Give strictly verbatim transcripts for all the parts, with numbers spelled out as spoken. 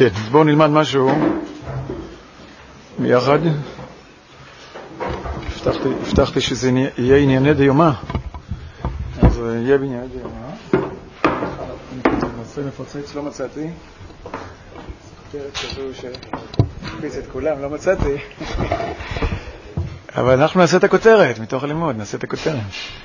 כן, אז בואו נלמד משהו ביחד. הבטחתי, הבטחתי שזה יהיה ענייני דיומה, אז יהיה בענייני דיומה. אני מנסה מפוצץ, לא מצאתי. כותרת כזו שפיץ את כולם, לא מצאתי. אבל אנחנו נעשה את הכותרת, מתוך הלימוד, נעשה את הכותרת.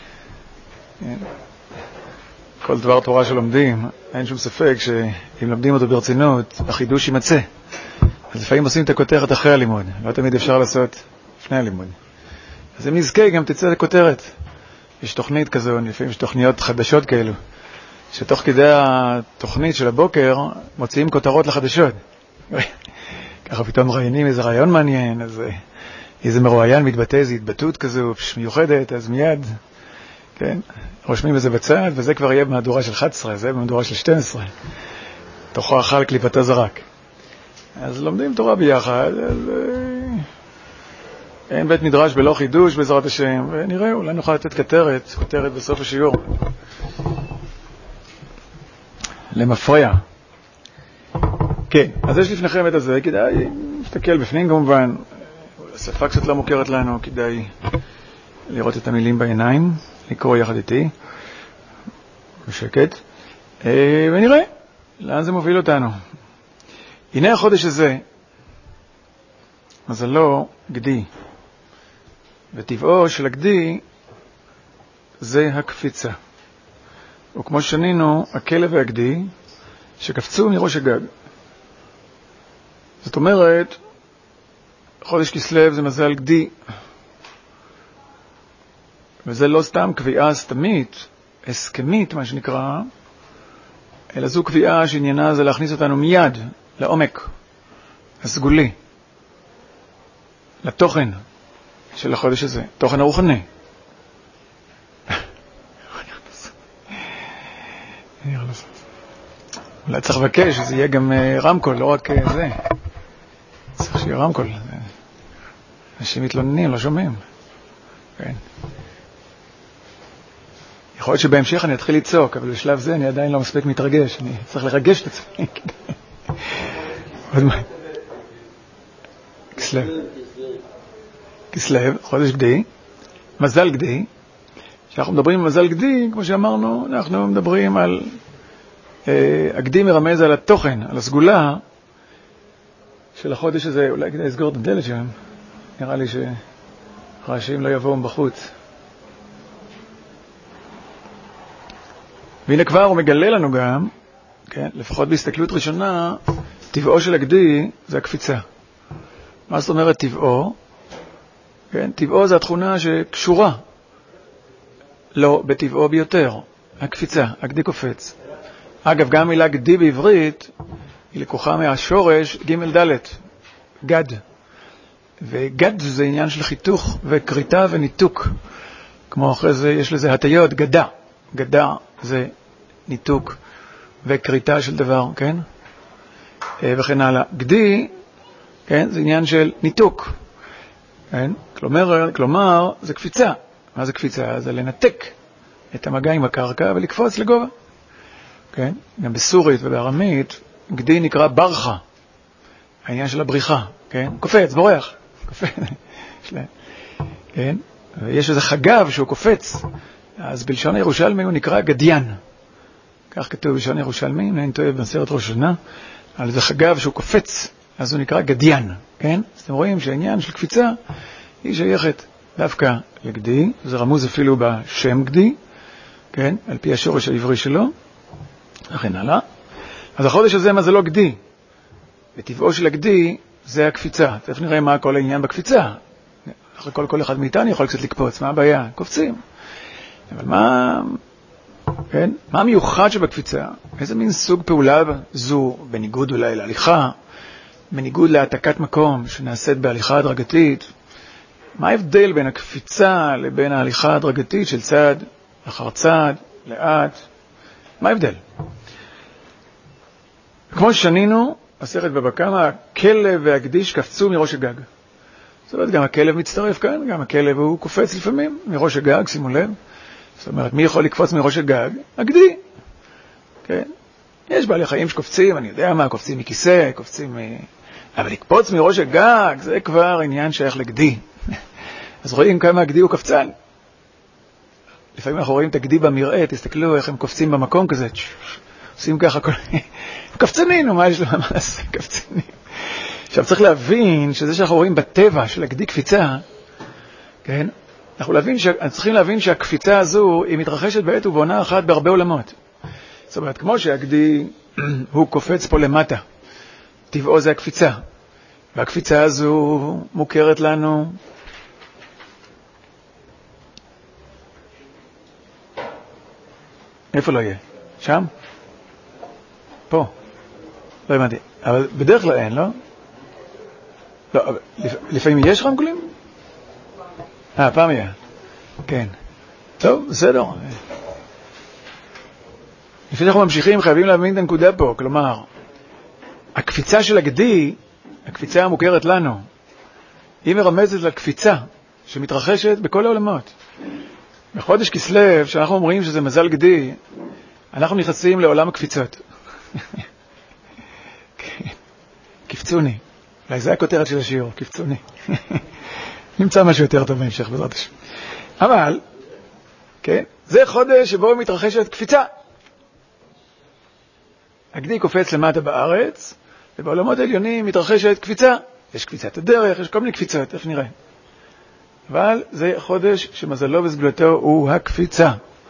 כל דבר תורה שלומדים, אין שום ספק שאם לומדים אותו ברצינות, החידוש יימצא. אז לפעמים עושים את הכותרת אחרי הלימוד, לא תמיד אפשר לעשות לפני הלימוד. אז אם נזכה, גם תצא את הכותרת. יש תוכנית כזו, לפעמים יש תוכניות חדשות כאלו, שתוך כדי התוכנית של הבוקר מוציאים כותרות לחדשות. ככה פתאום ראיינים איזה רעיון מעניין, אז איזה מרואיין מתבטא, איזו התבטאות כזו מיוחדת, אז מיד, כן, רושמים איזה בצד, וזה כבר יהיה במהדורה של אחת עשרה, זה במהדורה של שתים עשרה. תוכו אכל קליפתו זרק. אז לומדים תורה ביחד, אז אין בית מדרש בלא חידוש בעזרת השם, ונראה, אולי נוכל לתת כותרת, כותרת בסוף השיעור. למפרע. כן, אז יש לפניכם את הזה, כדאי להסתכל בפנים כמובן, השפה קצת לא מוכרת לנו, כדאי לראות את המילים בעיניים, לקרוא יחד איתי, בשקט, ונראה לאן זה מוביל אותנו. הנה החודש הזה, מזלו גדי, וטבעו של הגדי זה הקפיצה. וכמו שנינו, הכלב והגדי שקפצו מראש הגג. זאת אומרת, חודש כסלו זה מזל גדי, וזה לא סתם קביעה סתמית, הסכמית מה שנקרא, אלא זו קביעה שעניינה זה להכניס אותנו מיד לעומק הסגולי, לתוכן של החודש הזה, תוכן הרוחני. אולי צריך לבקש שזה יהיה גם רמקול, לא רק זה. צריך שיהיה רמקול. אנשים מתלוננים, לא שומעים. כן. יכול להיות שבהמשך אני אתחיל לצעוק, אבל בשלב זה אני עדיין לא מספיק מתרגש. אני צריך לרגש את עצמי. עוד מה? כסלו. כסלו, חודש גדי. מזל גדי. כשאנחנו מדברים על מזל גדי, כמו שאמרנו, אנחנו מדברים על... הגדי מרמז על התוכן, על הסגולה של החודש הזה. אולי כדאי לסגור את הדלת שם. נראה לי שרעשים לא יבואו בחוץ. והנה כבר הוא מגלה לנו גם, כן, לפחות בהסתכלות ראשונה, טבעו של הגדי זה הקפיצה. מה זאת אומרת טבעו? כן, טבעו זה התכונה שקשורה לא בטבעו ביותר, הקפיצה, הגדי קופץ. אגב, גם מילה גדי בעברית היא לקוחה מהשורש ג' ד', גד. וגד זה עניין של חיתוך וקריטה וניתוק. כמו אחרי זה יש לזה הטיות, גדה. גדה זה ניתוק וקריטה של דבר, כן? וכן הלאה. גדי, כן, זה עניין של ניתוק. כן? כלומר, כלומר, זה קפיצה. מה זה קפיצה? זה לנתק את המגע עם הקרקע ולקפוץ לגובה. כן? גם בסורית ובארמית, גדי נקרא ברחה. העניין של הבריחה, כן? קופץ, בורח. קופץ. כן? ויש איזה חגב שהוא קופץ. אז בלשון הירושלמי הוא נקרא גדיין. כך כתוב בלשון הירושלמי, אם אני טועה במסכת ראש השנה, על זה חגב שהוא קופץ, אז הוא נקרא גדיין. כן? אז אתם רואים שהעניין של קפיצה היא שייכת דווקא לגדי, זה רמוז אפילו בשם גדי, כן? על פי השורש העברי שלו. וכן הלאה. אז החודש הזה מה זה לא גדי? וטבעו של הגדי זה הקפיצה. תכף נראה מה כל העניין בקפיצה. אחרי כל, כל אחד מאיתנו יכול קצת לקפוץ. מה הבעיה? קופצים. אבל מה, כן? מה המיוחד שבקפיצה? איזה מין סוג פעולה זו, בניגוד אולי להליכה, בניגוד להעתקת מקום שנעשית בהליכה הדרגתית? מה ההבדל בין הקפיצה לבין ההליכה הדרגתית של צעד אחר צעד, לאט? מה ההבדל? כמו ששנינו, מסכת בבא קמא, הכלב והגדי קפצו מראש הגג. זאת אומרת, גם הכלב מצטרף כאן, גם הכלב הוא קופץ לפעמים מראש הגג, שימו לב. זאת אומרת, מי יכול לקפוץ מראש הגג? הגדי. כן? יש בעלי חיים שקופצים, אני יודע מה, קופצים מכיסא, קופצים... אבל לקפוץ מראש הגג, זה כבר עניין שייך לגדי. אז רואים כמה הגדי הוא קפצן. לפעמים אנחנו רואים את הגדי במראה, תסתכלו איך הם קופצים במקום כזה, עושים ככה, קפצנים, מה יש להם לעשות, קפצנים. עכשיו צריך להבין שזה שאנחנו רואים בטבע של הגדי קפיצה, כן? אנחנו להבין ש... צריכים להבין שהקפיצה הזו היא מתרחשת בעת ובעונה אחת בהרבה עולמות. זאת אומרת, כמו שהגדי הוא קופץ פה למטה, טבעו זה הקפיצה, והקפיצה הזו מוכרת לנו איפה לא יהיה? שם? פה. לא הבנתי. אבל בדרך כלל אין, לא? לא, אבל לפעמים יש רמקולים? אה, פעם יהיה. כן. טוב, בסדר. לפני שאנחנו ממשיכים, חייבים להבין את הנקודה פה. כלומר, הקפיצה של הגדי, הקפיצה המוכרת לנו, היא מרמזת לקפיצה שמתרחשת בכל העולמות. בחודש כסלו, שאנחנו אומרים שזה מזל גדי, אנחנו נכנסים לעולם הקפיצות. קפצוני. אולי זה הכותרת של השיעור, קפצוני. נמצא משהו יותר טוב בהמשך, בעזרת השם. אבל, כן, זה חודש שבו מתרחשת קפיצה. הגדי קופץ למטה בארץ, ובעולמות העליונים מתרחשת קפיצה. יש קפיצת הדרך, יש כל מיני קפיצות, איך נראה. אבל זה חודש שמזלו וסגולתו הוא הקפיצה.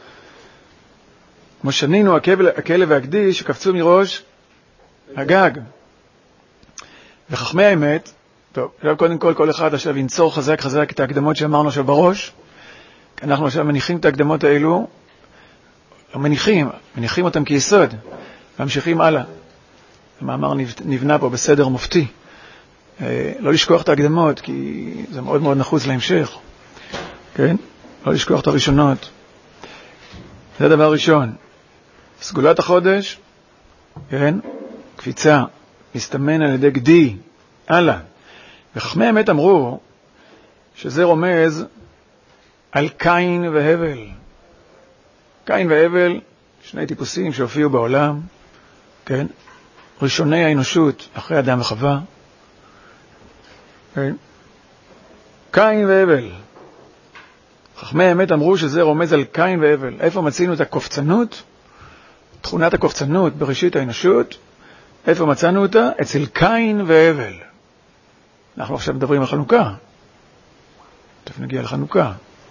כמו שנינו הכלב והגדי שקפצו מראש הגג. וחכמי האמת, טוב, עכשיו קודם כל כל אחד עכשיו ינצור חזק חזק את ההקדמות שאמרנו עכשיו בראש, כי אנחנו עכשיו מניחים את ההקדמות האלו, לא מניחים, מניחים אותם כיסוד, ממשיכים הלאה. המאמר נבנה פה בסדר מופתי. לא לשכוח את ההקדמות, כי זה מאוד מאוד נחוץ להמשך. כן? לא לשכוח את הראשונות. זה דבר ראשון. סגולת החודש, כן? קפיצה, מסתמן על ידי גדי, הלאה. וחכמי האמת אמרו שזה רומז על קין והבל. קין והבל, שני טיפוסים שהופיעו בעולם, כן? ראשוני האנושות אחרי אדם וחווה. כן? קין והבל. חכמי האמת אמרו שזה רומז על קין והבל. איפה מצינו את הקופצנות? תכונת הקופצנות בראשית האנושות. איפה מצאנו אותה? אצל קין והבל. אנחנו עכשיו מדברים על חנוכה. תכף נגיע לחנוכה.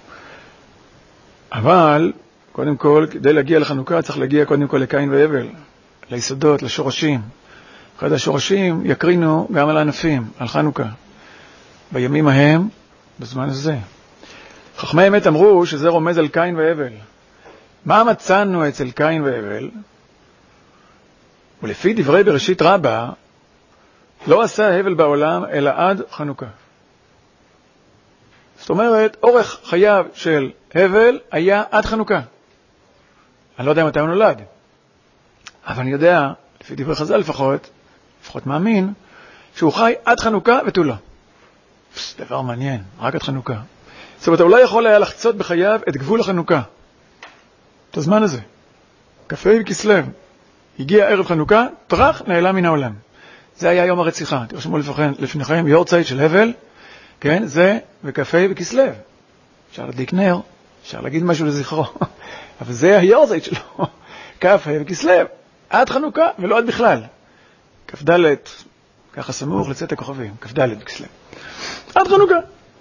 אבל, קודם כל, כדי להגיע לחנוכה צריך להגיע קודם כל לקין והבל. ליסודות, לשורשים. אחד השורשים יקרינו גם על הענפים, על חנוכה. בימים ההם, בזמן הזה. חכמי האמת אמרו שזה רומז על קין והבל. מה מצאנו אצל קין והבל? ולפי דברי בראשית רבה, לא עשה הבל בעולם אלא עד חנוכה. זאת אומרת, אורך חייו של הבל היה עד חנוכה. אני לא יודע מתי הוא נולד, אבל אני יודע, לפי דברי חז"ל לפחות, לפחות מאמין, שהוא חי עד חנוכה ותו לא. דבר מעניין, רק עד חנוכה. זאת אומרת, הוא לא יכול היה לחצות בחייו את גבול החנוכה. את הזמן הזה. כ"ה בכסלו. הגיע ערב חנוכה, טרח, נעלם מן העולם. זה היה יום הרציחה. תרשמו לפניכם, יורצייט של הבל, כן, זה וכ"ה בכסלו. אפשר להדליק נר, אפשר להגיד משהו לזכרו. אבל זה היורצייט שלו. כ"ה בכסלו. עד חנוכה ולא עד בכלל. כ"ד, ככה סמוך לצאת הכוכבים, כ"ד בכסלו. עד חנוכה.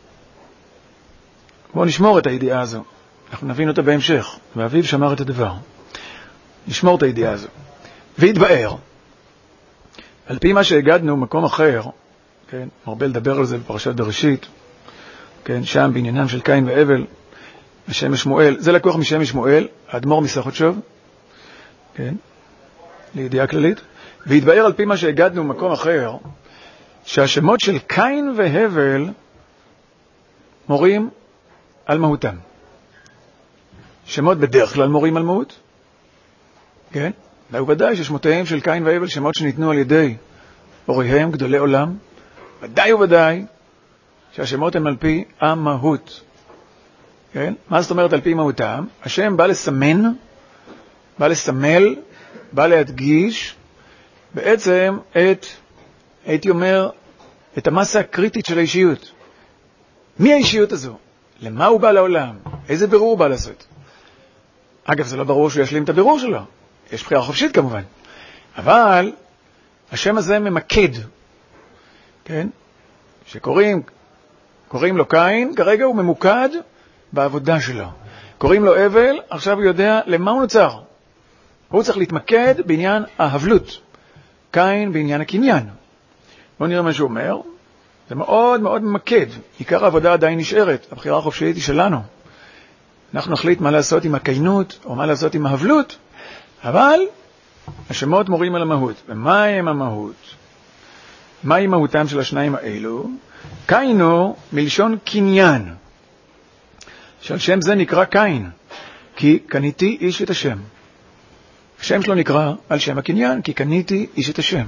בואו נשמור את הידיעה הזו. אנחנו נבין אותה בהמשך. ואביו שמר את הדבר. נשמור את הידיעה הזו. והתבאר. על פי מה שהגדנו מקום אחר, כן, מרבה לדבר על זה בפרשת בראשית, כן, שם בעניינם של קין והבל, בשם שמואל, זה לקוח משם שמואל, האדמו"ר מסכות, כן, לידיעה כללית. והתבאר על פי מה שהגדנו מקום אחר, שהשמות של קין והבל מורים על מהותם. שמות בדרך כלל מורים על מהות, כן? ובוודאי ששמותיהם של קין והבל שמות שניתנו על ידי הוריהם גדולי עולם, ודאי וודאי שהשמות הם על פי המהות. כן? מה זאת אומרת על פי מהותם? השם בא לסמן, בא לסמל בא להדגיש בעצם את, הייתי אומר, את המסה הקריטית של האישיות. מי האישיות הזו? למה הוא בא לעולם? איזה בירור הוא בא לעשות? אגב, זה לא ברור שהוא ישלים את הבירור שלו. יש בחירה חופשית כמובן. אבל השם הזה ממקד, כן? שקוראים, קוראים לו קין, כרגע הוא ממוקד בעבודה שלו. קוראים לו אבל, עכשיו הוא יודע למה הוא נוצר. הוא צריך להתמקד בעניין ההבלות. קין בעניין הקניין. בואו נראה מה שהוא אומר. זה מאוד מאוד ממקד. עיקר העבודה עדיין נשארת. הבחירה החופשית היא שלנו. אנחנו נחליט מה לעשות עם הקיינות, או מה לעשות עם ההבלות, אבל השמות מורים על המהות. ומה הם המהות? מהי מהותם של השניים האלו? קיינו מלשון קניין. שעל שם זה נקרא קין, כי קניתי איש את השם. השם שלו נקרא על שם הקניין, כי קניתי איש את השם.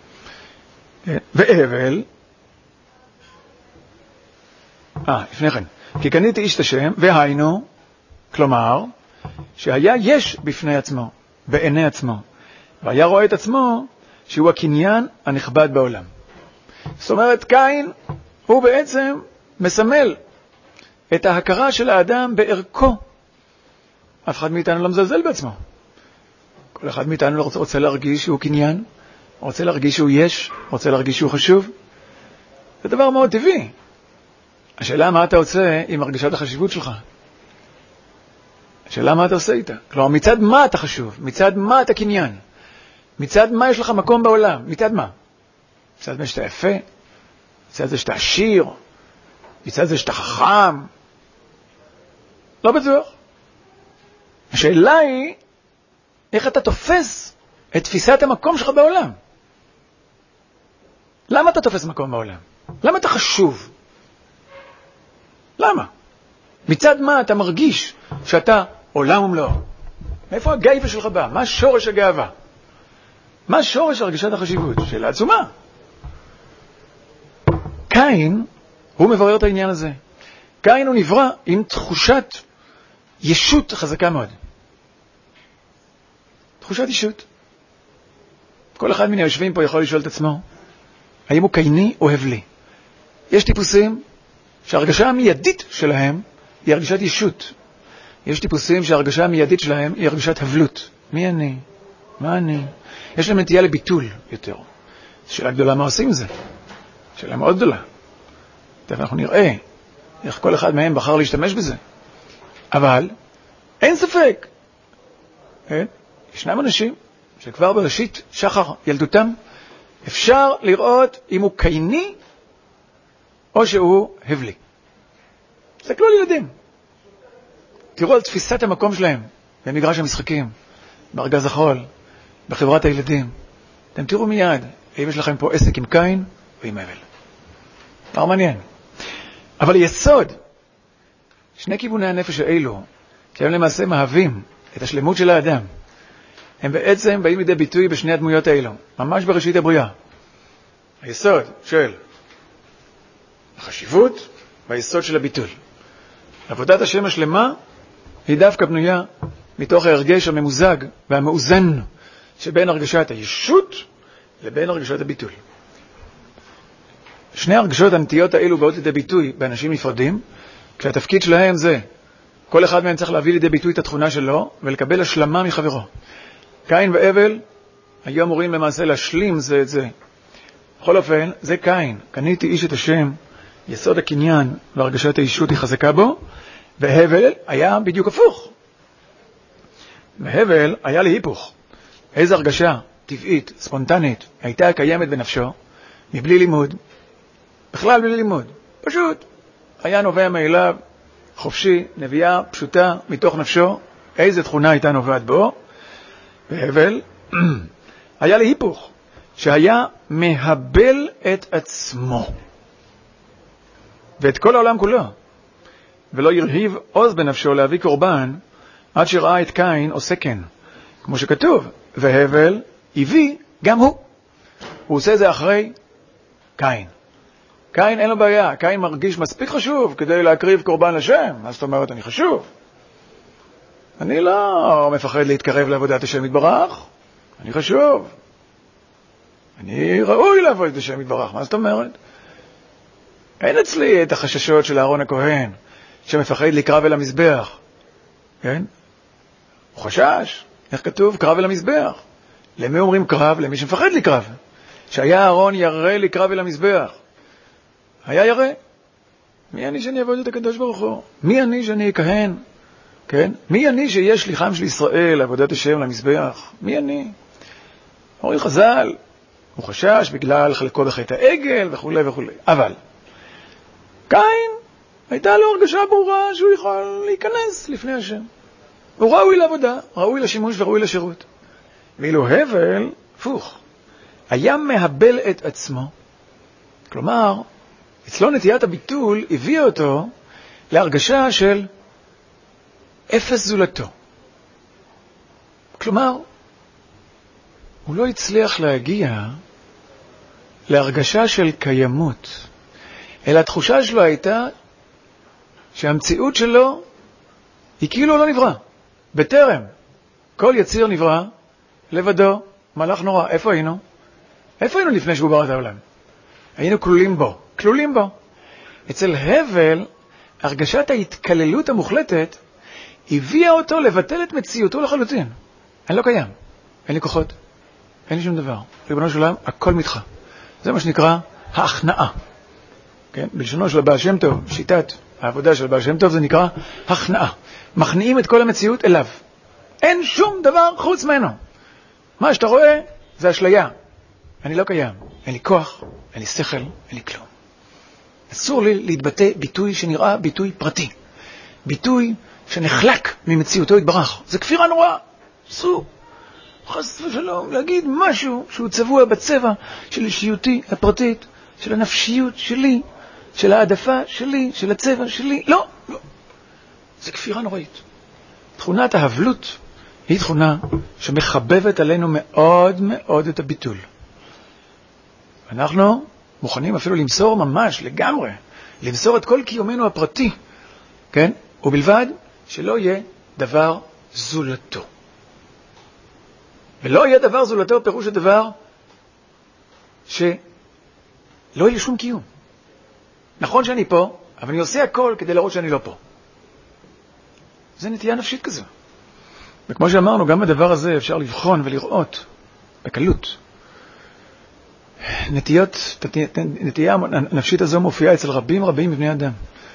והבל, אה, לפני כן, כי קניתי איש את השם, והיינו, כלומר, שהיה יש בפני עצמו, בעיני עצמו, והיה רואה את עצמו שהוא הקניין הנכבד בעולם. זאת אומרת, קין הוא בעצם מסמל את ההכרה של האדם בערכו. אף אחד מאיתנו לא מזלזל בעצמו. כל אחד מאיתנו רוצה, רוצה להרגיש שהוא קניין, רוצה להרגיש שהוא יש, רוצה להרגיש שהוא חשוב. זה דבר מאוד טבעי. השאלה מה אתה עושה עם הרגשת החשיבות שלך? השאלה מה אתה עושה איתה? כלומר, מצד מה אתה חשוב? מצד מה אתה קניין? מצד מה יש לך מקום בעולם? מצד מה? מצד מה שאתה יפה? מצד זה שאתה עשיר? מצד זה שאתה חכם? לא בטוח. השאלה היא, איך אתה תופס את תפיסת המקום שלך בעולם? למה אתה תופס מקום בעולם? למה אתה חשוב? למה? מצד מה אתה מרגיש שאתה עולם ומלואו? מאיפה הגאווה שלך בא? מה שורש הגאווה? מה שורש הרגשת החשיבות? שאלה עצומה. קין, הוא מברר את העניין הזה. קין הוא נברא עם תחושת ישות חזקה מאוד. תחושת ישות. כל אחד מן היושבים פה יכול לשאול את עצמו, האם הוא קייני או הבלי? יש טיפוסים שההרגשה המיידית שלהם היא הרגשת ישות. יש טיפוסים שההרגשה המיידית שלהם היא הרגשת הבלות. מי אני? מה אני? יש להם נטייה לביטול יותר. שאלה גדולה מה עושים זה? שאלה מאוד גדולה. תכף אנחנו נראה איך כל אחד מהם בחר להשתמש בזה. אבל אין ספק. אין? ישנם אנשים שכבר בראשית שחר ילדותם אפשר לראות אם הוא קייני או שהוא הבלי. תסתכלו על ילדים. תראו על תפיסת המקום שלהם במגרש המשחקים, בארגז החול, בחברת הילדים. אתם תראו מיד אם יש לכם פה עסק עם קין או עם הבל. דבר מעניין. אבל יסוד, שני כיווני הנפש האלו, שהם למעשה מהווים את השלמות של האדם, הם בעצם באים לידי ביטוי בשני הדמויות האלו, ממש בראשית הבריאה. היסוד של החשיבות והיסוד של הביטול. עבודת השם השלמה היא דווקא בנויה מתוך ההרגש הממוזג והמאוזן שבין הרגשת הישות לבין הרגשת הביטול. שני הרגשות הנטיות האלו באות לידי ביטוי באנשים נפרדים, כשהתפקיד שלהם זה, כל אחד מהם צריך להביא לידי ביטוי את התכונה שלו ולקבל השלמה מחברו. קין והבל היו אמורים למעשה להשלים זה את זה. בכל אופן, זה קין. קניתי איש את השם, יסוד הקניין והרגשת האישות היא חזקה בו, והבל היה בדיוק הפוך. והבל היה להיפוך. איזו הרגשה טבעית, ספונטנית, הייתה קיימת בנפשו, מבלי לימוד, בכלל בלי לימוד. פשוט היה נובע מאליו, חופשי, נביאה, פשוטה, מתוך נפשו. איזו תכונה הייתה נובעת בו? והבל היה להיפוך, שהיה מהבל את עצמו ואת כל העולם כולו, ולא ירהיב עוז בנפשו להביא קורבן עד שראה את קין עושה כן, כמו שכתוב, והבל הביא גם הוא. הוא עושה זה אחרי קין. קין אין לו בעיה, קין מרגיש מספיק חשוב כדי להקריב קורבן לשם. מה זאת אומרת, אני חשוב? אני לא מפחד להתקרב לעבודת השם יתברך. אני חשוב, אני ראוי לעבוד את השם יתברך. מה זאת אומרת? אין אצלי את החששות של אהרון הכהן, שמפחד לקרב אל המזבח. כן? הוא חשש. איך כתוב? קרב אל המזבח. למי אומרים קרב? למי שמפחד לקרב. שהיה אהרון ירא לקרב אל המזבח. היה ירא. מי אני שאני אעבוד את הקדוש ברוך הוא? מי אני שאני אכהן? כן? מי אני שיהיה שליחם של ישראל לעבודת השם למזבח? מי אני? אומרים חז"ל, הוא חשש בגלל חלקו בחטא העגל וכו' וכו'. אבל קין הייתה לו הרגשה ברורה שהוא יכול להיכנס לפני השם. הוא ראוי לעבודה, ראוי לשימוש וראוי לשירות. ואילו הבל, הפוך, היה מהבל את עצמו. כלומר, אצלו נטיית הביטול הביאה אותו להרגשה של אפס זולתו. כלומר, הוא לא הצליח להגיע להרגשה של קיימות, אלא התחושה שלו הייתה שהמציאות שלו היא כאילו לא נברא. בטרם כל יציר נברא לבדו, מלאך נורא. איפה היינו? איפה היינו לפני שהוא ברא את העולם? היינו כלולים בו, כלולים בו. אצל הבל, הרגשת ההתקללות המוחלטת הביאה אותו לבטל את מציאותו לחלוטין. אני לא קיים, אין לי כוחות, אין לי שום דבר. ריבונו של עולם, הכל מתך. זה מה שנקרא ההכנעה. כן? בלשונו של הבעל שם טוב, שיטת העבודה של הבעל שם טוב, זה נקרא הכנעה. מכניעים את כל המציאות אליו. אין שום דבר חוץ ממנו. מה שאתה רואה זה אשליה. אני לא קיים, אין לי כוח, אין לי שכל, אין לי כלום. אסור לי להתבטא ביטוי שנראה ביטוי פרטי. ביטוי שנחלק ממציאותו יתברך. זה כפירה נוראה. אסור. חס ושלום, להגיד משהו שהוא צבוע בצבע של אישיותי הפרטית, של הנפשיות שלי, של העדפה שלי, של הצבע שלי. לא, לא. זה כפירה נוראית. תכונת ההבלות היא תכונה שמחבבת עלינו מאוד מאוד את הביטול. אנחנו מוכנים אפילו למסור ממש לגמרי, למסור את כל קיומנו הפרטי, כן? ובלבד שלא יהיה דבר זולתו. ולא יהיה דבר זולתו פירוש הדבר שלא יהיה שום קיום. נכון שאני פה, אבל אני עושה הכל כדי לראות שאני לא פה. זה נטייה נפשית כזו. וכמו שאמרנו, גם בדבר הזה אפשר לבחון ולראות בקלות. נטיות, נטייה הנפשית הזו מופיעה אצל רבים רבים מבני אדם.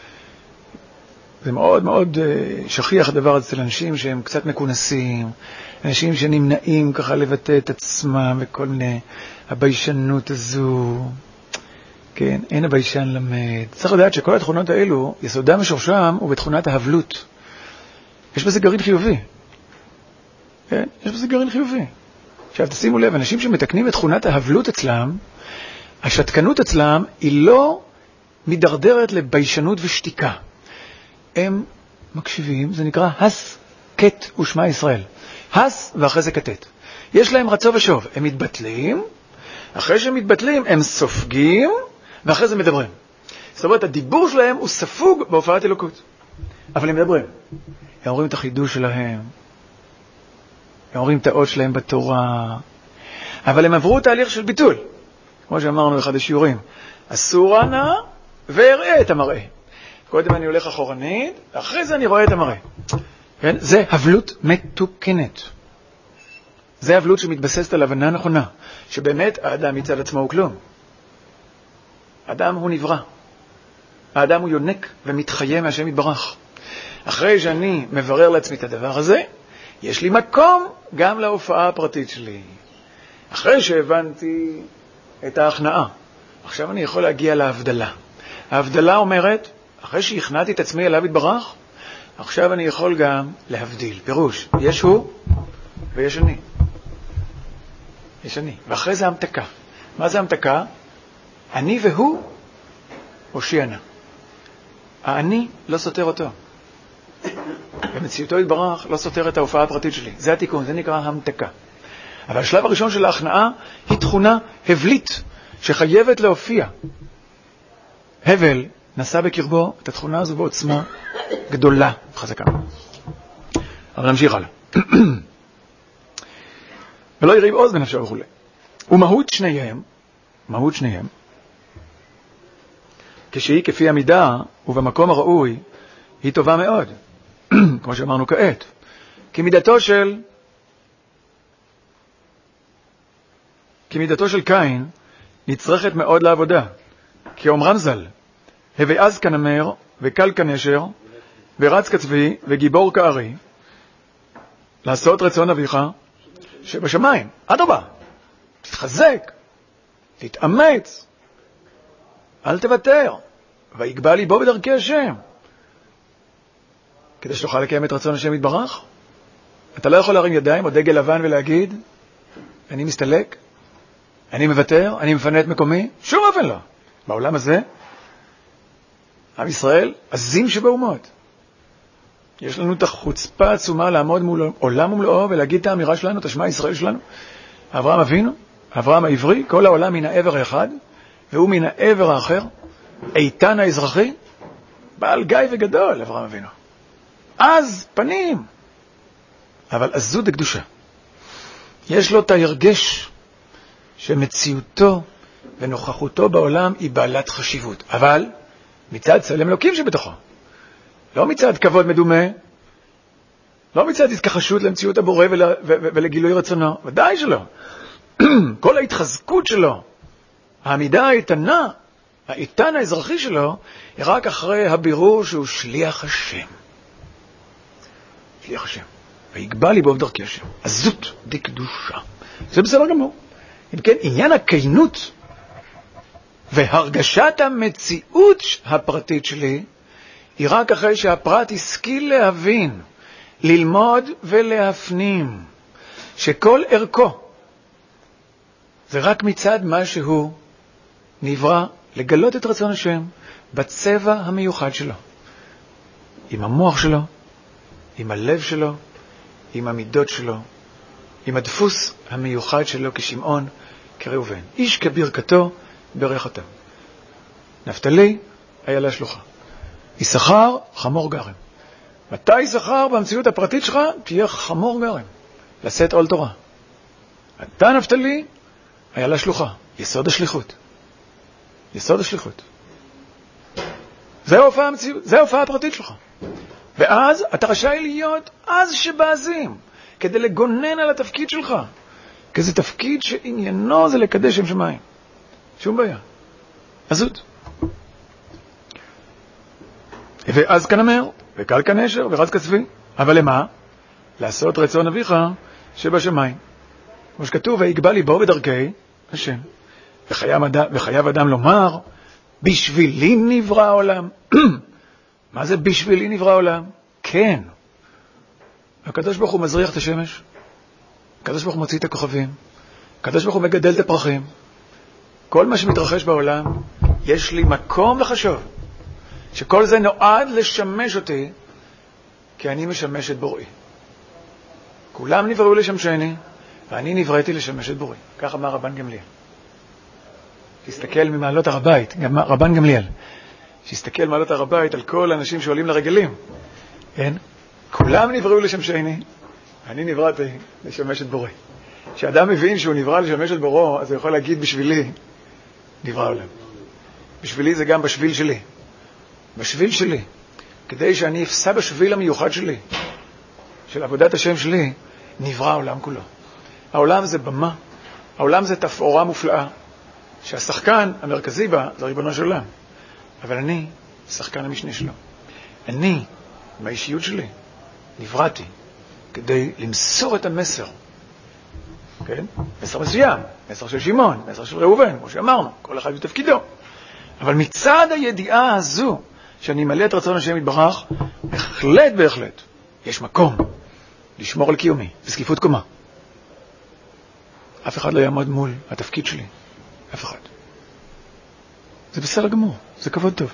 זה מאוד מאוד שכיח הדבר הזה אצל אנשים שהם קצת מקונסים, אנשים שנמנעים ככה לבטא את עצמם וכל מיני, הביישנות הזו, כן, אין הביישן למד. צריך לדעת שכל התכונות האלו, יסודם ושורשם הוא בתכונת ההבלות. יש בזה גרעין חיובי. כן, יש בזה גרעין חיובי. עכשיו תשימו לב, אנשים שמתקנים את תכונת ההבלות אצלם, השתקנות אצלם היא לא מדרדרת לביישנות ושתיקה. הם מקשיבים, זה נקרא הס, קט ושמע ישראל. הס ואחרי זה קטט. יש להם רצו ושוב. הם מתבטלים, אחרי שהם מתבטלים הם סופגים, ואחרי זה מדברים. זאת אומרת, הדיבור שלהם הוא ספוג בהופעת אלוקות. אבל הם מדברים. הם אומרים את החידוש שלהם, הם אומרים את האות שלהם בתורה, אבל הם עברו תהליך של ביטול. כמו שאמרנו באחד השיעורים, אסור נא ואראה את המראה. קודם אני הולך אחורנית, אחרי זה אני רואה את המראה. כן? זה הבלות מתוקנת. זה הבלות שמתבססת על הבנה נכונה, שבאמת האדם מצד עצמו הוא כלום. האדם הוא נברא. האדם הוא יונק ומתחיה מהשם יתברך. אחרי שאני מברר לעצמי את הדבר הזה, יש לי מקום גם להופעה הפרטית שלי. אחרי שהבנתי את ההכנעה, עכשיו אני יכול להגיע להבדלה. ההבדלה אומרת, אחרי שהכנעתי את עצמי אליו יתברך, עכשיו אני יכול גם להבדיל. פירוש, יש הוא ויש אני. יש אני. ואחרי זה המתקה. מה זה המתקה? אני והוא הושיענה. האני לא סותר אותו. במציאותו יתברך לא סותר את ההופעה הפרטית שלי. זה התיקון, זה נקרא המתקה. אבל השלב הראשון של ההכנעה היא תכונה הבלית שחייבת להופיע. הבל נשא בקרבו את התכונה הזו בעוצמה גדולה, חזקה. אבל נמשיך הלאה. ולא יריב עוז בנפשו וכו'. ומהות שניהם, מהות שניהם, כשהיא כפי המידה ובמקום הראוי, היא טובה מאוד, כמו שאמרנו כעת. כי מידתו של, כי מידתו של קין נצרכת מאוד לעבודה. כי אומרן ז"ל, הווי עז כנמר וקל כנשר ורץ כצבי וגיבור כארי, לעשות רצון אביך שבשמיים. אדרבה, תתחזק, תתאמץ, אל תוותר, ויגבה ליבו בדרכי השם, כדי שתוכל לקיים את רצון השם יתברך. אתה לא יכול להרים ידיים או דגל לבן ולהגיד, אני מסתלק, אני מוותר, אני מפנה את מקומי. שום אופן לא. בעולם הזה, עם ישראל, עזים שבאומות. יש לנו את החוצפה עצומה לעמוד מול עולם ומלואו ולהגיד את האמירה שלנו, את השמע ישראל שלנו. אברהם אבינו, אברהם העברי, כל העולם מן העבר האחד, והוא מן העבר האחר, איתן האזרחי, בעל גיא וגדול, אברהם אבינו. אז פנים, אבל עזות הקדושה. יש לו את ההרגש שמציאותו ונוכחותו בעולם היא בעלת חשיבות, אבל מצד צלם אלוקים שבתוכו. לא מצד כבוד מדומה, לא מצד התכחשות למציאות הבורא ול, ו, ו, ולגילוי רצונו, ודאי שלא. כל ההתחזקות שלו, העמידה האיתנה, האיתן האזרחי שלו, היא רק אחרי הבירור שהוא שליח השם. שליח השם. ויגבה ליבו בדרכי השם. עזות דקדושה. זה בסדר גמור. אם כן, עניין הכנות והרגשת המציאות הפרטית שלי, היא רק אחרי שהפרט השכיל להבין, ללמוד ולהפנים, שכל ערכו זה רק מצד מה שהוא נברא לגלות את רצון השם בצבע המיוחד שלו, עם המוח שלו, עם הלב שלו, עם המידות שלו, עם הדפוס המיוחד שלו כשמעון, כראובן. איש כברכתו ברכתם. נפתלי היה לה שלוחה. יששכר חמור גרם. מתי יששכר במציאות הפרטית שלך תהיה חמור גרם? לשאת עול תורה. אתה נפתלי היה לה שלוחה. יסוד השליחות. יסוד השליחות. זה ההופעה המציאות, זה ההופעה הפרטית שלך. ואז אתה רשאי להיות אז שבעזים, כדי לגונן על התפקיד שלך. כי זה תפקיד שעניינו זה לקדש שם שמיים. שום בעיה. עזות. ואז כנמר, וקל כנשר, ורץ כצבי. אבל למה? לעשות רצון אביך שבשמיים. כמו שכתוב, ויגבה ליבו בדרכי השם. וחייב אדם, וחייב אדם לומר, בשבילי נברא העולם. מה זה בשבילי נברא העולם? כן. הקדוש ברוך הוא מזריח את השמש. הקדוש ברוך הוא מוציא את הכוכבים. הקדוש ברוך הוא מגדל את הפרחים. כל מה שמתרחש בעולם, יש לי מקום לחשוב. שכל זה נועד לשמש אותי, כי אני משמש את בוראי. כולם נבראו לשמשני, ואני נבראתי לשמש את בוראי. כך אמר רבן גמליאל. תסתכל ממעלות הר הבית, רבן גמליאל. שיסתכל מעלות הר הבית על כל האנשים שעולים לרגלים. כן? כולם נבראו לשמשני, ואני נבראתי לשמש את בוראי. כשאדם מבין שהוא נברא לשמש את בוראו, אז הוא יכול להגיד בשבילי, נברא העולם. בשבילי זה גם בשביל שלי. בשביל שלי. כדי שאני אפסע בשביל המיוחד שלי, של עבודת השם שלי, נברא העולם כולו. העולם זה במה, העולם זה תפאורה מופלאה, שהשחקן המרכזי בה זה ריבונו של עולם. אבל אני, שחקן המשנה שלו. אני, מהאישיות שלי, נבראתי כדי למסור את המסר. כן? מסר מסוים, מסר של שמעון, מסר של ראובן, כמו שאמרנו, כל אחד בתפקידו. אבל מצד הידיעה הזו, שאני מלא את רצון השם יתברך, בהחלט בהחלט, יש מקום לשמור על קיומי, בסקיפות קומה. אף אחד לא יעמוד מול התפקיד שלי. אף אחד. זה בסדר גמור, זה כבוד טוב.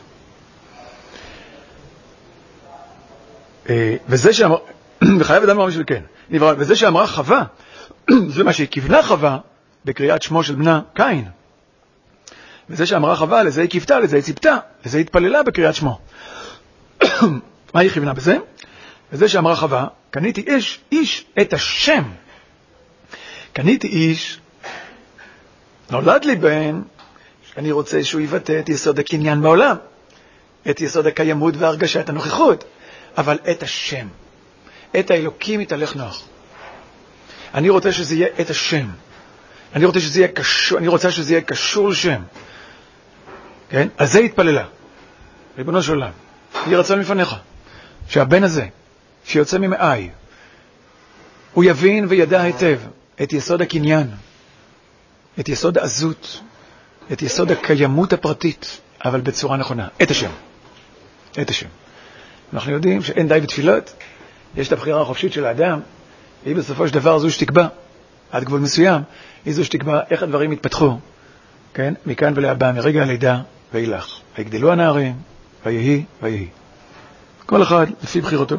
וזה שאמר, וחייב אדם אמר בשביל כן, וזה שאמרה חווה, זה מה שהיא כיוונה חווה בקריאת שמו של בנה קין. וזה שאמרה חווה, לזה היא כיוותה, לזה היא ציפתה, לזה היא התפללה בקריאת שמו. מה היא כיוונה בזה? וזה שאמרה חווה, קניתי איש, איש את השם, קניתי איש, נולד לי בן, שאני רוצה שהוא יבטא את יסוד הקניין בעולם, את יסוד הקיימות והרגשת הנוכחות, אבל את השם, את האלוקים יתהלך נוח. אני רוצה שזה יהיה את השם. אני רוצה שזה יהיה קשור, אני רוצה שזה יהיה קשור לשם. כן? על זה התפללה. ריבונו של עולם, יהי רצון לפניך, שהבן הזה, שיוצא ממאי, הוא יבין וידע היטב את יסוד הקניין, את יסוד העזות, את יסוד הקיימות הפרטית, אבל בצורה נכונה. את השם. את השם. אנחנו יודעים שאין די בתפילות, יש את הבחירה החופשית של האדם, והיא בסופו של דבר זו שתקבע, עד גבול מסוים, היא זו שתקבע איך הדברים יתפתחו, כן? מכאן ולהבא, מרגע הלידה ואילך. ויגדלו הנערים, ויהי, ויהי. כל אחד לפי בחירתו.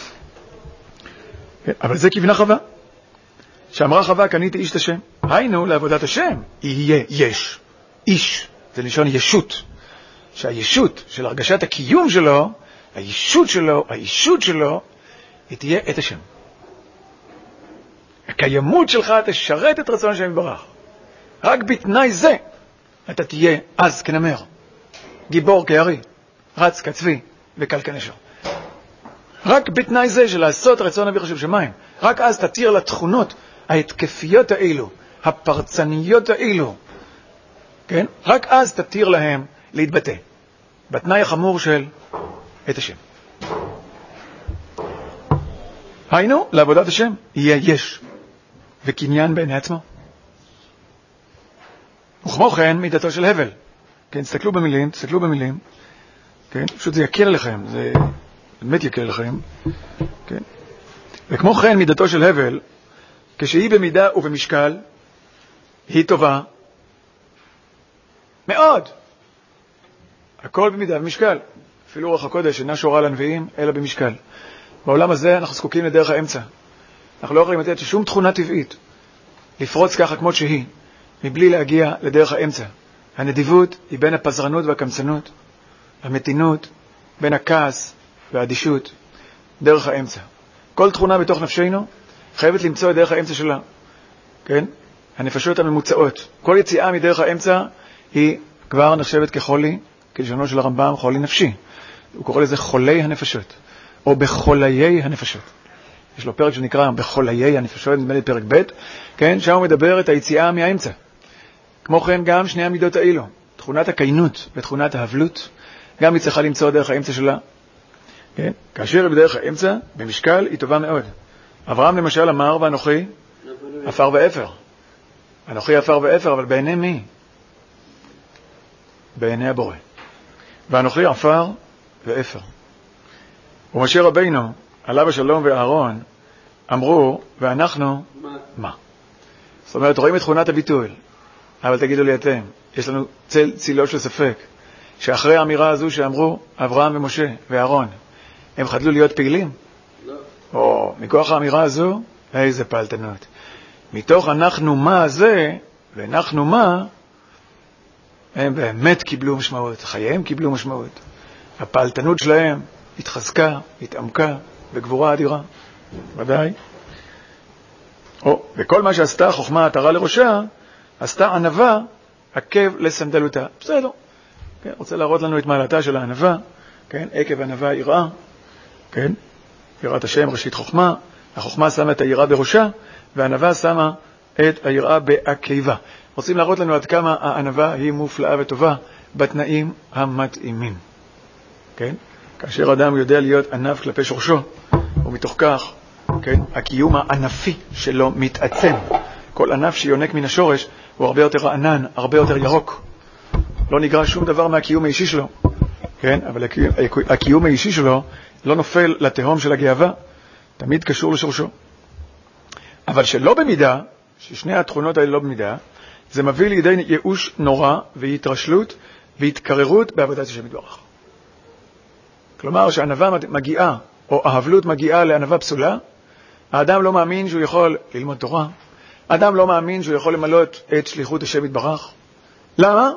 כן? אבל זה כיוונה חווה. שאמרה חווה, קניתי איש את השם. היינו, לעבודת השם, יהיה יש. איש, זה לשון ישות. שהישות של הרגשת הקיום שלו, הישות שלו, הישות שלו, היא תהיה את השם. הקיימות שלך תשרת את רצון השם יתברך. רק בתנאי זה אתה תהיה אז כנמר, גיבור כארי, רץ כצבי וקל כנשר. רק בתנאי זה של לעשות רצון אביך שבשמיים, רק אז תתיר לתכונות ההתקפיות האלו, הפרצניות האלו, כן? רק אז תתיר להם להתבטא בתנאי החמור של את השם. היינו, לעבודת השם יהיה יש וקניין בעיני עצמו. וכמו כן מידתו של הבל. כן, תסתכלו במילים, תסתכלו במילים. כן, פשוט זה יקל עליכם, זה באמת יקל עליכם. כן. וכמו כן מידתו של הבל, כשהיא במידה ובמשקל, היא טובה מאוד. הכל במידה ובמשקל. אפילו רוח הקודש אינה שורה לנביאים, אלא במשקל. בעולם הזה אנחנו זקוקים לדרך האמצע. אנחנו לא יכולים לתת שום תכונה טבעית לפרוץ ככה כמות שהיא, מבלי להגיע לדרך האמצע. הנדיבות היא בין הפזרנות והקמצנות, המתינות בין הכעס והאדישות, דרך האמצע. כל תכונה בתוך נפשנו חייבת למצוא את דרך האמצע שלה. כן? הנפשות הממוצעות. כל יציאה מדרך האמצע היא כבר נחשבת כחולי, כלשונו של הרמב"ם, חולי נפשי. הוא קורא לזה חולי הנפשות, או בחוליי הנפשות. יש לו פרק שנקרא בחוליי הנפשות, נדמה לי פרק ב', כן? שם הוא מדבר את היציאה מהאמצע. כמו כן גם שני המידות האלו, תכונת הקיינות ותכונת ההבלות, גם היא צריכה למצוא דרך האמצע שלה. כן? כאשר היא בדרך האמצע, במשקל היא טובה מאוד. אברהם למשל אמר, ואנוכי אפר ואפר. אנוכי אפר ואפר, אבל בעיני מי? בעיני הבורא. ואנוכי אפר ואפר. ומשה רבינו, עליו השלום ואהרון, אמרו, ואנחנו מה? מה? זאת אומרת, רואים את תכונת הביטול. אבל תגידו לי אתם, יש לנו צל צילו של ספק, שאחרי האמירה הזו שאמרו אברהם ומשה ואהרון, הם חדלו להיות פעילים? לא. או, מכוח האמירה הזו, איזה פעלתנות. מתוך אנחנו מה הזה, ואנחנו מה, הם באמת קיבלו משמעות, חייהם קיבלו משמעות. הפעלתנות שלהם התחזקה, התעמקה, בגבורה אדירה. ודאי. או, וכל מה שעשתה חוכמה עטרה לראשה, עשתה ענווה עקב לסנדלותה. בסדר. כן, רוצה להראות לנו את מעלתה של הענווה, כן? עקב ענווה יראה, כן? יראת השם ראשית חוכמה, החוכמה שמה את היראה בראשה, והענווה שמה את היראה בעקיבה. רוצים להראות לנו עד כמה הענווה היא מופלאה וטובה בתנאים המתאימים. כן? כאשר אדם יודע להיות ענב כלפי שורשו, ומתוך כך, כן, הקיום הענפי שלו מתעצם. כל ענף שיונק מן השורש הוא הרבה יותר ענן, הרבה יותר ירוק. לא נגרע שום דבר מהקיום האישי שלו. כן? אבל הקיום האישי שלו לא נופל לתהום של הגאווה, תמיד קשור לשורשו. אבל שלא במידה, ששני התכונות האלה לא במידה, זה מביא לידי ייאוש נורא והתרשלות והתקררות בעבודת השם יתברך. כלומר, שהענווה מגיעה, או ההבלות מגיעה לענווה פסולה, האדם לא מאמין שהוא יכול ללמוד תורה, האדם לא מאמין שהוא יכול למלות את שליחות השם יתברך. למה?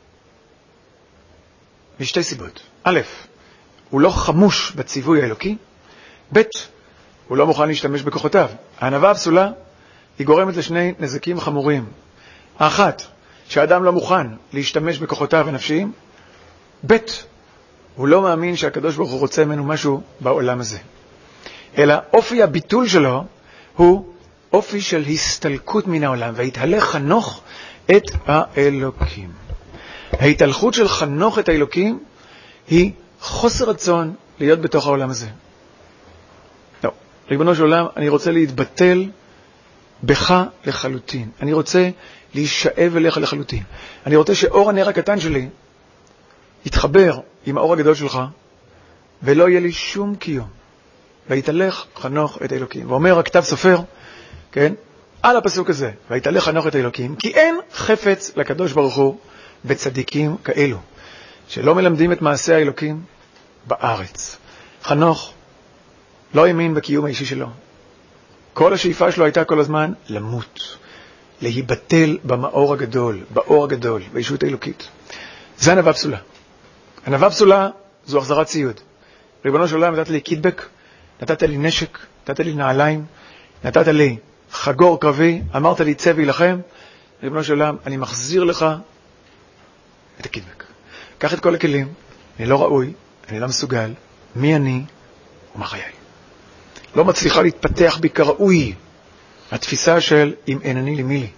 משתי סיבות. א', הוא לא חמוש בציווי האלוקי, ב', הוא לא מוכן להשתמש בכוחותיו. הענווה הפסולה היא גורמת לשני נזקים חמורים. האחת, שהאדם לא מוכן להשתמש בכוחותיו הנפשיים. ב', הוא לא מאמין שהקדוש ברוך הוא רוצה ממנו משהו בעולם הזה. אלא אופי הביטול שלו הוא אופי של הסתלקות מן העולם, והתהלך חנוך את האלוקים. ההתהלכות של חנוך את האלוקים היא חוסר רצון להיות בתוך העולם הזה. לא, ריבונו של עולם, אני רוצה להתבטל בך לחלוטין. אני רוצה להישאב אליך לחלוטין. אני רוצה שאור הנר הקטן שלי יתחבר עם האור הגדול שלך, ולא יהיה לי שום קיום. והתהלך חנוך את האלוקים. ואומר הכתב סופר, כן, על הפסוק הזה, והתהלך חנוך את האלוקים, כי אין חפץ לקדוש ברוך הוא בצדיקים כאלו, שלא מלמדים את מעשה האלוקים בארץ. חנוך לא האמין בקיום האישי שלו. כל השאיפה שלו הייתה כל הזמן למות, להיבטל במאור הגדול, באור הגדול, בישות האלוקית. זה ענווה פסולה. ענווה פסולה זו החזרת ציוד. ריבונו של עולם, נתת לי קידבק, נתת לי נשק, נתת לי נעליים, נתת לי חגור קרבי, אמרת לי צא וילחם. ריבונו של עולם, אני מחזיר לך את הקידבק. קח את כל הכלים, אני לא ראוי, אני לא מסוגל, מי אני ומה חיי. לא מצליחה להתפתח בי כראוי התפיסה של אם אין אני לי מי לי.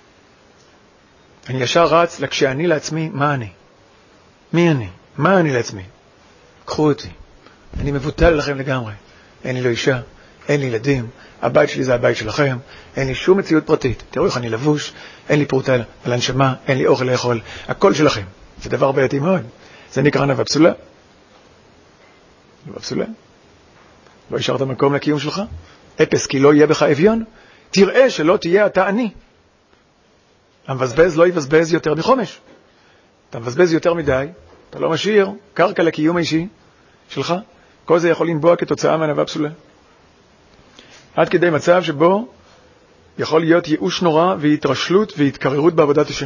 אני ישר רץ לכשאני לעצמי, מה אני? מי אני? מה אני לעצמי? קחו אותי. אני מבוטל לכם לגמרי. אין לי לא אישה, אין לי ילדים, הבית שלי זה הבית שלכם, אין לי שום מציאות פרטית. תראו איך אני לבוש, אין לי פרוטה על הנשמה, אין לי אוכל לאכול, הכל שלכם. זה דבר בעייתי מאוד. זה נקרא ענווה פסולה. ענווה פסולה. לא השארת מקום לקיום שלך? אפס כי לא יהיה בך אביון? תראה שלא תהיה אתה אני. המבזבז לא יבזבז יותר מחומש. אתה מבזבז יותר מדי, אתה לא משאיר קרקע לקיום האישי שלך. כל זה יכול לנבוע כתוצאה מענווה פסולה. עד כדי מצב שבו יכול להיות ייאוש נורא והתרשלות והתקררות בעבודת השם.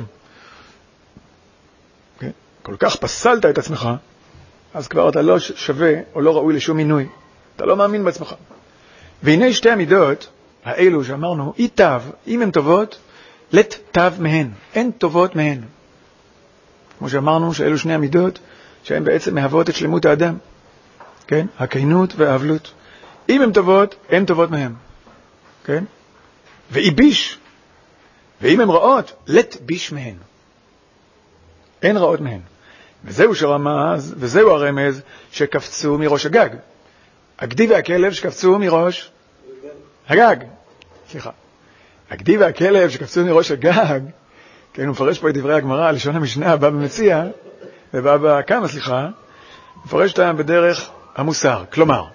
Okay? כל כך פסלת את עצמך, אז כבר אתה לא שווה או לא ראוי לשום מינוי. אתה לא מאמין בעצמך. והנה שתי המידות האלו שאמרנו, אי תו, אם הן טובות, לת תו מהן. אין טובות מהן. כמו שאמרנו שאלו שני המידות שהן בעצם מהוות את שלמות האדם. כן? הכנות והאבלות. אם הן טובות, הן טובות מהן. כן? ואי ביש. ואם הן רעות, לת ביש מהן. אין רעות מהן. וזהו שרמז, וזהו הרמז שקפצו מראש הגג. הגדי והכלב שקפצו מראש הגג. סליחה. הגדי והכלב שקפצו מראש הגג, כן, הוא מפרש פה את דברי הגמרא, לשון המשנה, בא במציע, ובא בכמה, סליחה, מפרש אותם בדרך המוסר. כלומר,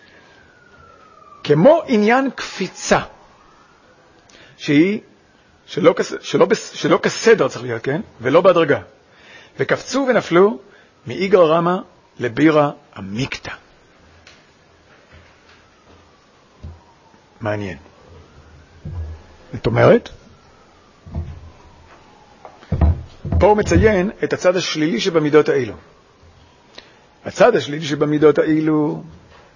כמו עניין קפיצה, שהיא, שלא, שלא, שלא כסדר צריך להיות, כן? ולא בהדרגה. וקפצו ונפלו מאיגרא רמא לבירא עמיקתא. מעניין. זאת אומרת, פה הוא מציין את הצד השלילי שבמידות האלו. הצד השלילי שבמידות האלו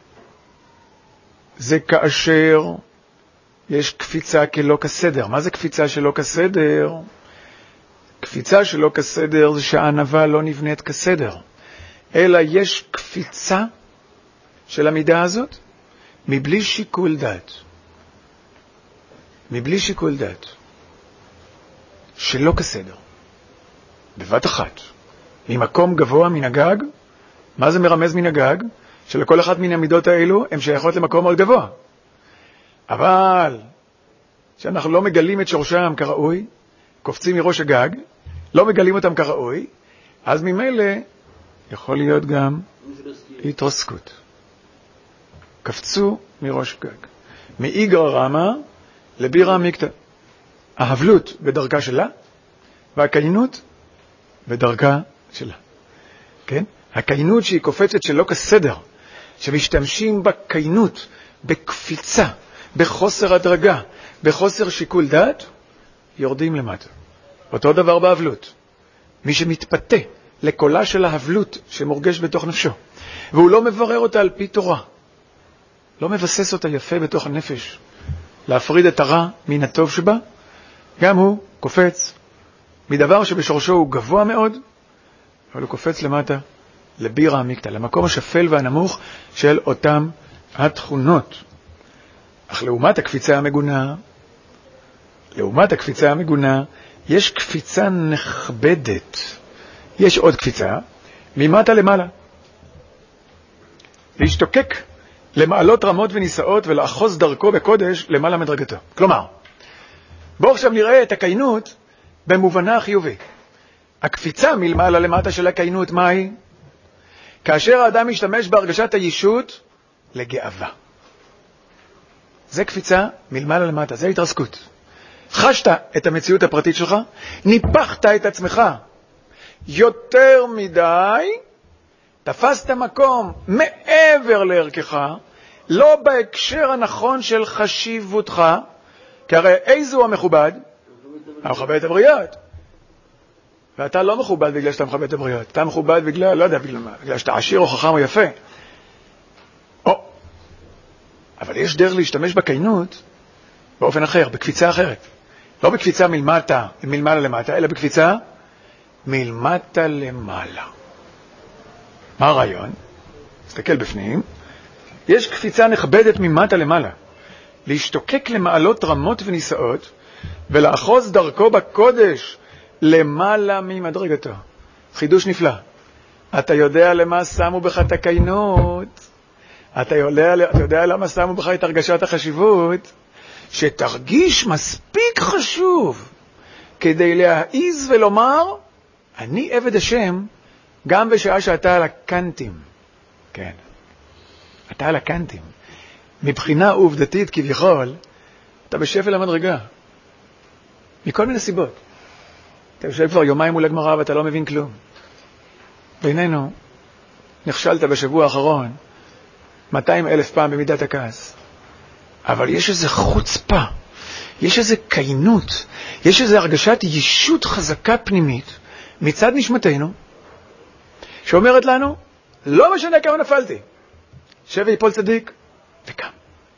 זה כאשר יש קפיצה כלא כסדר. מה זה קפיצה שלא כסדר? קפיצה שלא כסדר זה שהענווה לא נבנית כסדר, אלא יש קפיצה של המידה הזאת מבלי שיקול דעת. מבלי שיקול דעת. שלא כסדר. בבת אחת. ממקום גבוה מן הגג. מה זה מרמז מן הגג? שלכל אחת מן המידות האלו הן שייכות למקום מאוד גבוה. אבל שאנחנו לא מגלים את שורשם כראוי, קופצים מראש הגג, לא מגלים אותם כראוי, אז ממילא יכול להיות גם התרסקות. קפצו מראש גג. מאיגרא רמא לבירא עמיקתא. ההבלות בדרכה שלה, והקיינות בדרכה שלה. כן? הקיינות שהיא קופצת שלא כסדר, שמשתמשים בקיינות, בקפיצה, בחוסר הדרגה, בחוסר שיקול דעת, יורדים למטה. אותו דבר בהבלות. מי שמתפתה לקולה של ההבלות שמורגש בתוך נפשו, והוא לא מברר אותה על פי תורה, לא מבסס אותה יפה בתוך הנפש, להפריד את הרע מן הטוב שבה, גם הוא קופץ מדבר שבשורשו הוא גבוה מאוד, אבל הוא קופץ למטה, לבירה עמיקתא, למקום השפל והנמוך של אותם התכונות. אך לעומת הקפיצה המגונה, לעומת הקפיצה המגונה, יש קפיצה נכבדת. יש עוד קפיצה, ממטה למעלה. להשתוקק למעלות רמות ונישאות ולאחוז דרכו בקודש למעלה מדרגתו. כלומר, בואו עכשיו נראה את הקיינות במובנה החיובי. הקפיצה מלמעלה למטה של הקיינות, מה היא? כאשר האדם משתמש בהרגשת הישות לגאווה. זה קפיצה מלמעלה למטה, זה התרסקות. חשת את המציאות הפרטית שלך, ניפחת את עצמך יותר מדי, תפסת מקום מעבר לערכך, לא בהקשר הנכון של חשיבותך, כי הרי איזו המכובד? המכובד את הבריות. ואתה לא מכובד בגלל שאתה מכובד את הבריות, אתה מכובד בגלל, לא יודע בגלל מה, בגלל שאתה עשיר או חכם או יפה. או, אבל יש דרך להשתמש בקיינות באופן אחר, בקפיצה אחרת. לא בקפיצה מלמטה, מלמעלה למטה, אלא בקפיצה מלמטה למעלה. מה הרעיון? תסתכל בפנים. יש קפיצה נכבדת ממטה למעלה. להשתוקק למעלות רמות ונישאות, ולאחוז דרכו בקודש למעלה ממדרגתו. חידוש נפלא. אתה יודע למה שמו בך את הקיינות. אתה יודע, אתה יודע למה שמו בך את הרגשת החשיבות. שתרגיש מספיק חשוב כדי להעיז ולומר, אני עבד השם, גם בשעה שאתה על הקנטים. כן. אתה על הקנטים. מבחינה עובדתית כביכול, אתה בשפל המדרגה. מכל מיני סיבות. אתה יושב כבר יומיים מול הגמרא ואתה לא מבין כלום. בינינו, נכשלת בשבוע האחרון, מאתיים אלף פעם במידת הכעס. אבל יש איזו חוצפה, יש איזו קיינות, יש איזו הרגשת ישות חזקה פנימית מצד נשמתנו, שאומרת לנו, לא משנה כמה נפלתי, שב ויפול צדיק וקם.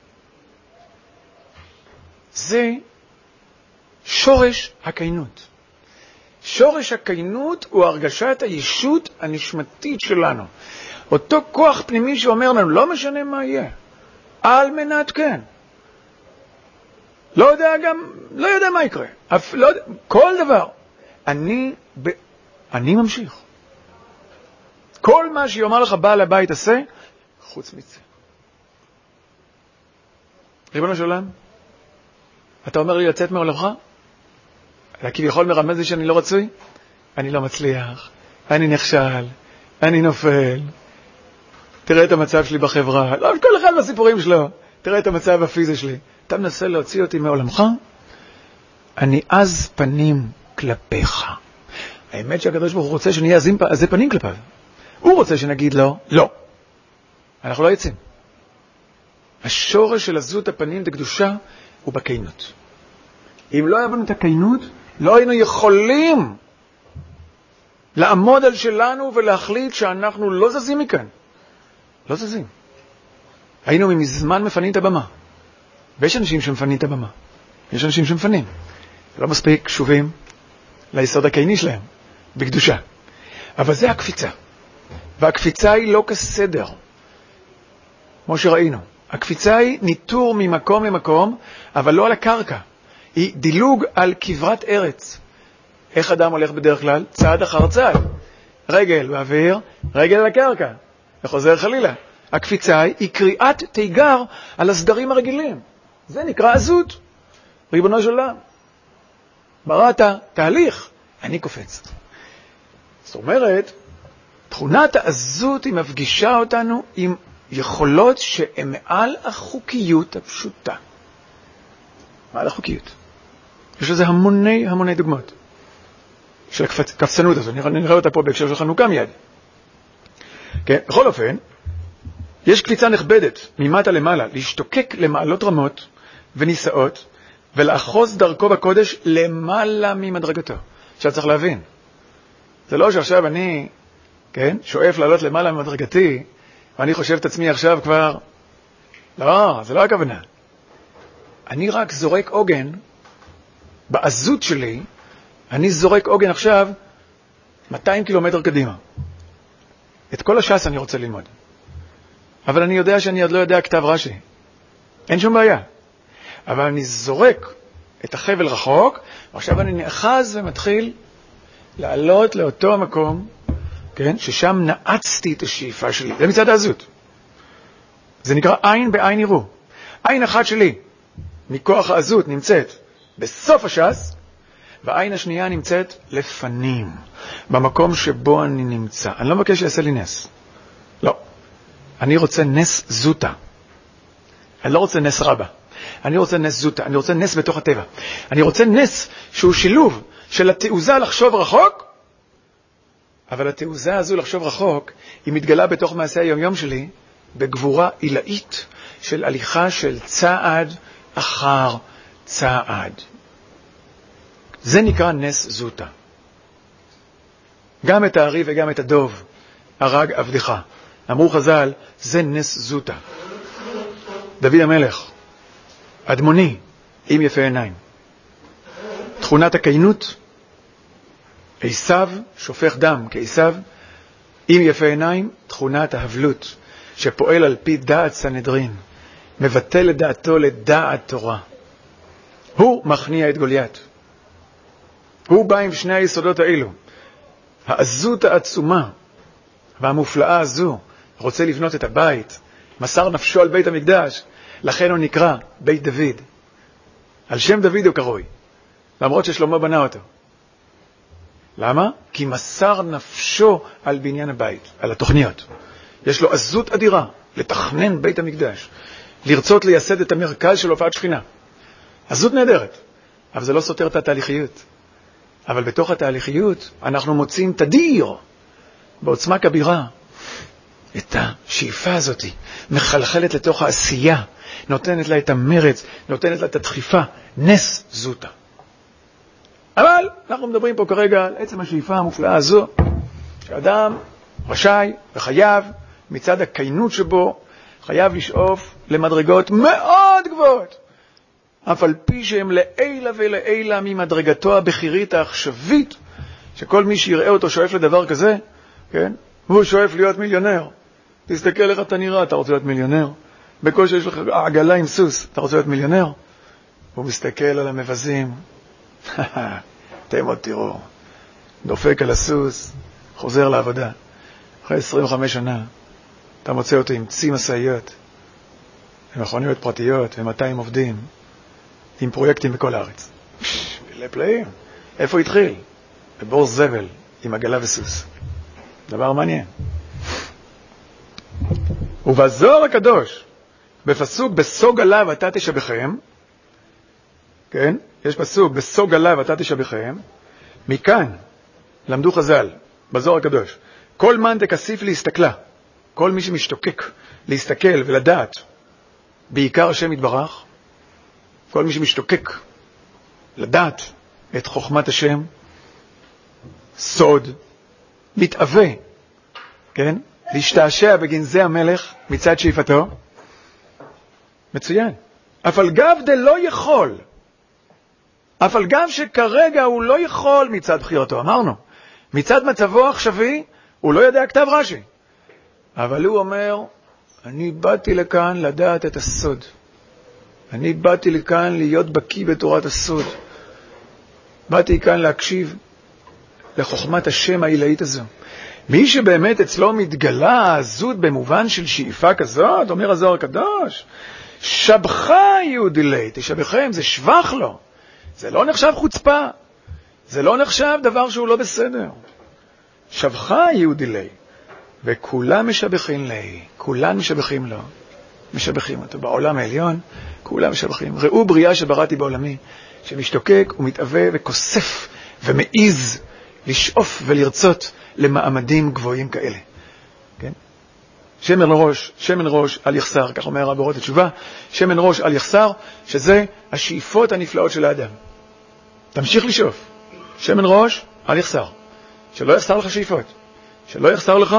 זה שורש הקיינות. שורש הקיינות הוא הרגשת הישות הנשמתית שלנו. אותו כוח פנימי שאומר לנו, לא משנה מה יהיה, על מנת כן. לא יודע גם, לא יודע מה יקרה. אף, לא, כל דבר. אני, ב, אני ממשיך. כל מה שיאמר לך בעל הבית עשה, חוץ מצה. ריבונו של עולם, אתה אומר לי לצאת מעולמך? אתה כביכול מרמז לי שאני לא רצוי? אני לא מצליח, אני נכשל, אני נופל. תראה את המצב שלי בחברה, לא כל אחד מהסיפורים שלו. תראה את המצב הפיזי שלי. אתה מנסה להוציא אותי מעולמך? אני אז פנים כלפיך. האמת שהקדוש ברוך הוא רוצה שנהיה עזי פנים כלפיו. הוא רוצה שנגיד לו, לא. אנחנו לא יוצאים. השורש של עזות הפנים דקדושה הוא בקיינות. אם לא היה בנו את הקיינות, לא היינו יכולים לעמוד על שלנו ולהחליט שאנחנו לא זזים מכאן. לא זזים. היינו מזמן מפנים את הבמה. ויש אנשים שמפנים את הבמה. יש אנשים שמפנים. לא מספיק קשובים ליסוד הקייני שלהם, בקדושה. אבל זה הקפיצה. והקפיצה היא לא כסדר. כמו שראינו. הקפיצה היא ניטור ממקום למקום, אבל לא על הקרקע. היא דילוג על כברת ארץ. איך אדם הולך בדרך כלל? צעד אחר צעד. רגל באוויר, רגל על הקרקע. וחוזר חלילה. הקפיצה היא קריאת תיגר על הסדרים הרגילים. זה נקרא עזות. ריבונו של עולם. בראת תהליך, אני קופץ. זאת אומרת, תכונת העזות היא מפגישה אותנו עם יכולות שהן מעל החוקיות הפשוטה. מעל החוקיות. יש לזה המוני המוני דוגמאות של הקפצנות הזו. נראה אותה פה בהקשר של חנוכה מיד. כן, בכל אופן, יש קפיצה נכבדת ממטה למעלה, להשתוקק למעלות רמות ונישאות, ולאחוז דרכו בקודש למעלה ממדרגתו. עכשיו צריך להבין, זה לא שעכשיו אני, כן, שואף לעלות למעלה ממדרגתי, ואני חושב את עצמי עכשיו כבר, לא, זה לא הכוונה. אני רק זורק עוגן, בעזות שלי, אני זורק עוגן עכשיו מאתיים קילומטר קדימה. את כל הש"ס אני רוצה ללמוד. אבל אני יודע שאני עוד לא יודע כתב רש"י. אין שום בעיה. אבל אני זורק את החבל רחוק, ועכשיו אני נאחז ומתחיל לעלות לאותו המקום, כן? ששם נעצתי את השאיפה שלי. זה מצד העזות. זה נקרא עין בעין יראו. עין אחת שלי, מכוח העזות, נמצאת בסוף הש"ס, והעין השנייה נמצאת לפנים, במקום שבו אני נמצא. אני לא מבקש שיעשה לי נס. לא. אני רוצה נס זוטה. אני לא רוצה נס רבה. אני רוצה נס זוטה. אני רוצה נס בתוך הטבע. אני רוצה נס שהוא שילוב של התעוזה לחשוב רחוק, אבל התעוזה הזו לחשוב רחוק, היא מתגלה בתוך מעשה היום-יום שלי, בגבורה עילאית של הליכה של צעד אחר צעד. זה נקרא נס זוטה. גם את הארי וגם את הדוב הרג עבדך. אמרו חז"ל, זה נס זוטה. דוד המלך, אדמוני, עם יפה עיניים. תכונת הקיינות, עשיו, שופך דם כעשיו, עם יפה עיניים, תכונת ההבלות, שפועל על פי דעת סנהדרין, מבטל את דעתו לדעת תורה. הוא מכניע את גוליית. הוא בא עם שני היסודות האלו. העזות העצומה והמופלאה הזו רוצה לבנות את הבית, מסר נפשו על בית המקדש, לכן הוא נקרא בית דוד. על שם דוד הוא קרוי, למרות ששלמה בנה אותו. למה? כי מסר נפשו על בניין הבית, על התוכניות. יש לו עזות אדירה לתכנן בית המקדש, לרצות לייסד את המרכז של הופעת שכינה. עזות נהדרת, אבל זה לא סותר את התהליכיות. אבל בתוך התהליכיות אנחנו מוצאים תדיר, בעוצמה כבירה, את השאיפה הזאת, מחלחלת לתוך העשייה, נותנת לה את המרץ, נותנת לה את הדחיפה, נס זוטה. אבל אנחנו מדברים פה כרגע על עצם השאיפה המופלאה הזו, שאדם רשאי וחייב, מצד הקיינות שבו, חייב לשאוף למדרגות מאוד גבוהות, אף על פי שהם לעילה ולעילה ממדרגתו הבחירית העכשווית, שכל מי שיראה אותו שואף לדבר כזה, כן? הוא שואף להיות מיליונר. תסתכל איך אתה נראה, אתה רוצה להיות מיליונר? בקושי יש לך עגלה עם סוס, אתה רוצה להיות מיליונר? הוא מסתכל על המבזים, אתם עוד תראו, דופק על הסוס, חוזר לעבודה. אחרי עשרים וחמש שנה, אתה מוצא אותו עם צי מסעיות, עם מכוניות פרטיות, ו-מאתיים עובדים, עם פרויקטים בכל הארץ. לפלאים. איפה התחיל? בבור זבל, עם עגלה וסוס. דבר מעניין. ובזוהר הקדוש, בפסוק בסוג עליו אתה תשבחם, כן? יש פסוק בסוג עליו אתה תשבחם, מכאן למדו חז"ל, בזוהר הקדוש, כל מן תכסיף להסתכלה, כל מי שמשתוקק להסתכל ולדעת, בעיקר השם יתברך, כל מי שמשתוקק לדעת את חוכמת השם, סוד, מתאווה, כן? להשתעשע בגנזי המלך מצד שאיפתו, מצוין. אף על גב דלא יכול, אף על גב שכרגע הוא לא יכול מצד בחירתו, אמרנו, מצד מצבו העכשווי, הוא לא יודע כתב רש"י. אבל הוא אומר, אני באתי לכאן לדעת את הסוד. אני באתי לכאן להיות בקיא בתורת הסוד. באתי כאן להקשיב לחוכמת השם העילאית הזו. מי שבאמת אצלו מתגלה העזות במובן של שאיפה כזאת, אומר הזוהר הקדוש, שבחה יהודי לי, תשבחם, זה שבח לו. זה לא נחשב חוצפה. זה לא נחשב דבר שהוא לא בסדר. שבחה יהודי לי. וכולם משבחים לי, כולם משבחים לו. משבחים אותו. בעולם העליון, כולם משבחים. ראו בריאה שבראתי בעולמי, שמשתוקק ומתאווה וכוסף ומעיז לשאוף ולרצות למעמדים גבוהים כאלה. כן? שמן ראש, שמן ראש על יחסר, כך אומר הרב אורות התשובה, שמן ראש על יחסר, שזה השאיפות הנפלאות של האדם. תמשיך לשאוף. שמן ראש על יחסר. שלא יחסר לך שאיפות. שלא יחסר לך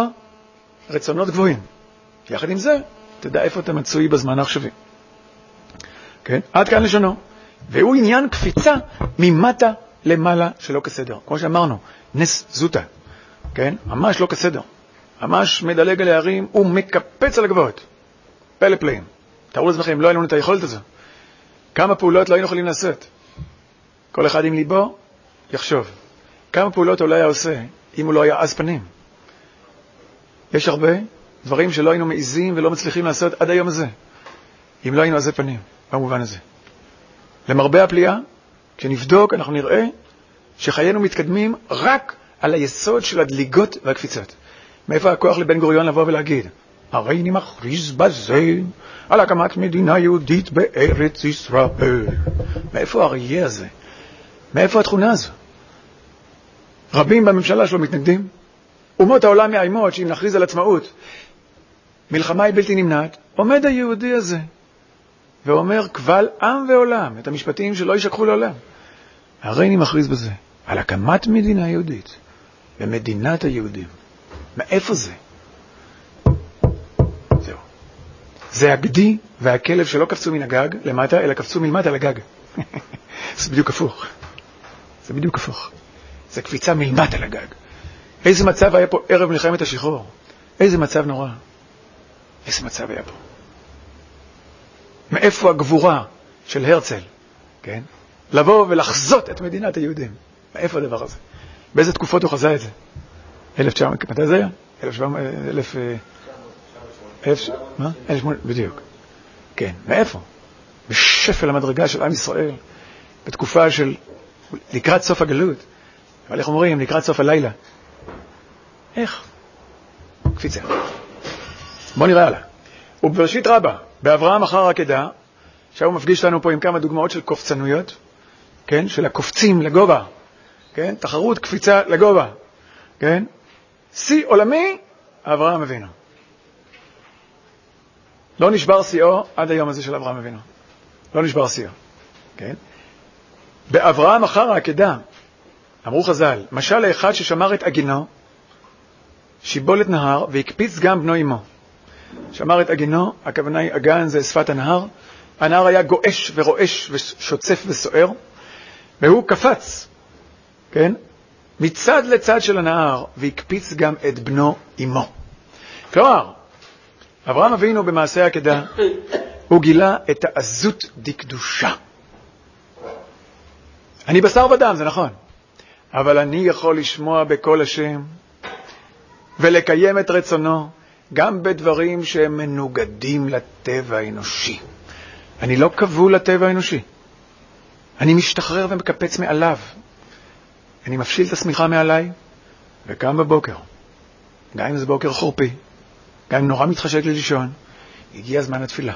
רצונות גבוהים. יחד עם זה, תדע איפה אתה מצוי בזמן העכשווי. כן? כן? עד כאן לשונו. והוא עניין קפיצה ממטה למעלה שלא כסדר. כמו שאמרנו, נס זוטה. כן? ממש לא כסדר. ממש מדלג על הערים, הוא מקפץ על הגבוהות. פלא פלאים. תראו לעצמכם, לא היה לנו את היכולת הזו. כמה פעולות לא היינו יכולים לעשות. כל אחד עם ליבו יחשוב. כמה פעולות הוא לא היה עושה אם הוא לא היה עז פנים. יש הרבה דברים שלא היינו מעיזים ולא מצליחים לעשות עד היום הזה. אם לא היינו עזי פנים, במובן הזה. למרבה הפליאה, כשנבדוק אנחנו נראה שחיינו מתקדמים רק על היסוד של הדליגות והקפיצות. מאיפה הכוח לבן גוריון לבוא ולהגיד? הרי אני מכריז בזה על הקמת מדינה יהודית בארץ ישראל. מאיפה האריה הזה? מאיפה התכונה הזו? רבים בממשלה שלו מתנגדים. אומות העולם מאיימות שאם נכריז על עצמאות, מלחמה היא בלתי נמנעת. עומד היהודי הזה ואומר קבל עם ועולם את המשפטים שלא ישכחו לעולם. הרי אני מכריז בזה על הקמת מדינה יהודית במדינת היהודים. מאיפה זה? זהו. זה הגדי והכלב שלא קפצו מן הגג למטה, אלא קפצו מלמטה לגג. זה בדיוק הפוך. זה בדיוק הפוך. זה קפיצה מלמטה לגג. איזה מצב היה פה ערב מלחמת השחרור? איזה מצב נורא. איזה מצב היה פה. מאיפה הגבורה של הרצל, כן? לבוא ולחזות את מדינת היהודים. מאיפה הדבר הזה? באיזה תקופות הוא חזה את זה? אלף תשע מאות, מתי זה היה? אלף שבע מאות, אלף... אלף... מה? אלף שמונה... בדיוק. כן, מאיפה? בשפל המדרגה של עם ישראל, בתקופה של... לקראת סוף הגלות. אבל איך אומרים? לקראת סוף הלילה. איך? קפיצה. בוא נראה הלאה. ובראשית רבה, באברהם אחר העקדה, שהוא מפגיש לנו פה עם כמה דוגמאות של קופצנויות, כן? של הקופצים לגובה, כן? תחרות קפיצה לגובה, כן? שיא עולמי, אברהם אבינו. לא נשבר שיאו עד היום הזה של אברהם אבינו. לא נשבר שיאו, כן? באברהם אחר העקדה, אמרו חז"ל, משל לאחד ששמר את עגינו, שיבולת נהר, והקפיץ גם בנו אמו. שמר את עגינו, הכוונה היא, עגן זה שפת הנהר, הנהר היה גואש ורועש ושוצף וסוער, והוא קפץ, כן? מצד לצד של הנהר, והקפיץ גם את בנו אמו. כלומר, אברהם אבינו במעשה העקדה, הוא גילה את העזות דקדושה. אני בשר ודם, זה נכון. אבל אני יכול לשמוע בקול השם ולקיים את רצונו גם בדברים שהם מנוגדים לטבע האנושי. אני לא כבול לטבע האנושי. אני משתחרר ומקפץ מעליו. אני מפשיל את השמיכה מעליי וקם בבוקר. גם אם זה בוקר חורפי, גם אם נורא מתחשק לי לישון, הגיע זמן התפילה.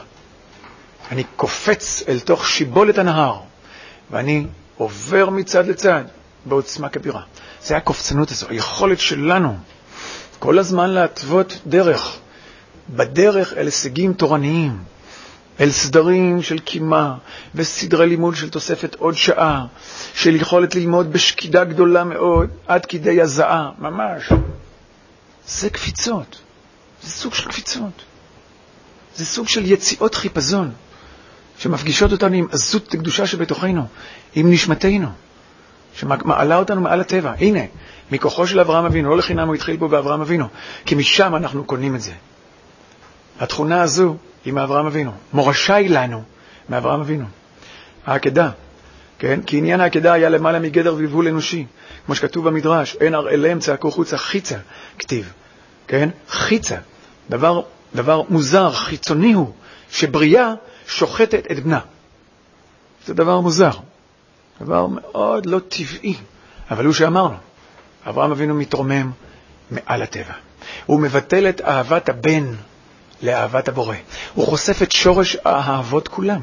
אני קופץ אל תוך שיבולת הנהר ואני עובר מצד לצד בעוצמה כבירה. זה הקופצנות הזו, היכולת שלנו כל הזמן להתוות דרך, בדרך אל הישגים תורניים, אל סדרים של קימה וסדרי לימוד של תוספת עוד שעה, של יכולת ללמוד בשקידה גדולה מאוד, עד כדי הזעה, ממש. זה קפיצות, זה סוג של קפיצות. זה סוג של יציאות חיפזון, שמפגישות אותנו עם עזות קדושה שבתוכנו, עם נשמתנו, שמעלה אותנו מעל הטבע. הנה, מכוחו של אברהם אבינו, לא לחינם הוא התחיל פה באברהם אבינו, כי משם אנחנו קונים את זה. התכונה הזו היא מאברהם אבינו, מורשה היא לנו מאברהם אבינו. העקדה, כן? כי עניין העקדה היה למעלה מגדר ויבול אנושי, כמו שכתוב במדרש, אין אראליהם צעקו חוצה, חיצה, כתיב, כן? חיצה, דבר, דבר מוזר, חיצוני הוא, שבריאה שוחטת את בנה. זה דבר מוזר, דבר מאוד לא טבעי, אבל הוא שאמרנו, אברהם אבינו מתרומם מעל הטבע. הוא מבטל את אהבת הבן לאהבת הבורא. הוא חושף את שורש האהבות כולם.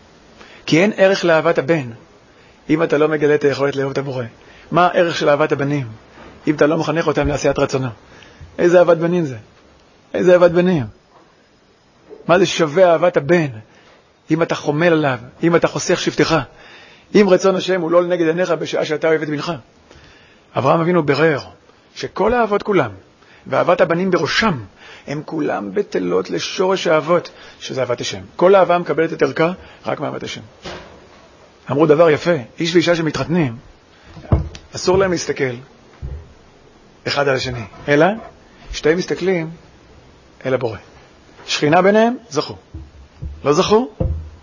כי אין ערך לאהבת הבן אם אתה לא מגלה את היכולת לאהוב את הבורא. מה הערך של אהבת הבנים אם אתה לא מחנך אותם לעשיית רצונו? איזה אהבת בנים זה? איזה אהבת בנים? מה זה שווה אהבת הבן אם אתה חומל עליו, אם אתה חוסך שבטך, אם רצון השם הוא לא לנגד עיניך בשעה שאתה אוהב את בנך? אברהם אבינו ברר שכל האהבות כולם, ואהבת הבנים בראשם, הם כולם בטלות לשורש האהבות, שזה אהבת השם. כל אהבה מקבלת את ערכה רק מאהבת השם. אמרו דבר יפה, איש ואישה שמתחתנים, אסור להם להסתכל אחד על השני, אלא שתיים מסתכלים אל הבורא. שכינה ביניהם, זכו. לא זכו?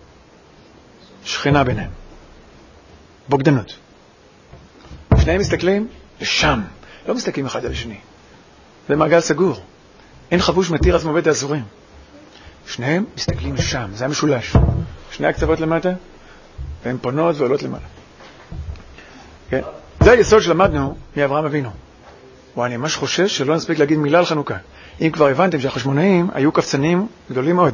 שכינה ביניהם. בוגדנות. שניהם מסתכלים לשם, לא מסתכלים אחד על השני. זה מעגל סגור. אין חבוש מתיר עצמו בית האסורים. שניהם מסתכלים לשם, זה המשולש. שני הקצוות למטה, והן פונות ועולות למעלה. כן? זה היסוד שלמדנו מאברהם אבינו. ואני ממש חושש שלא נספיק להגיד מילה על חנוכה. אם כבר הבנתם שהחשמונאים היו קפצנים גדולים מאוד.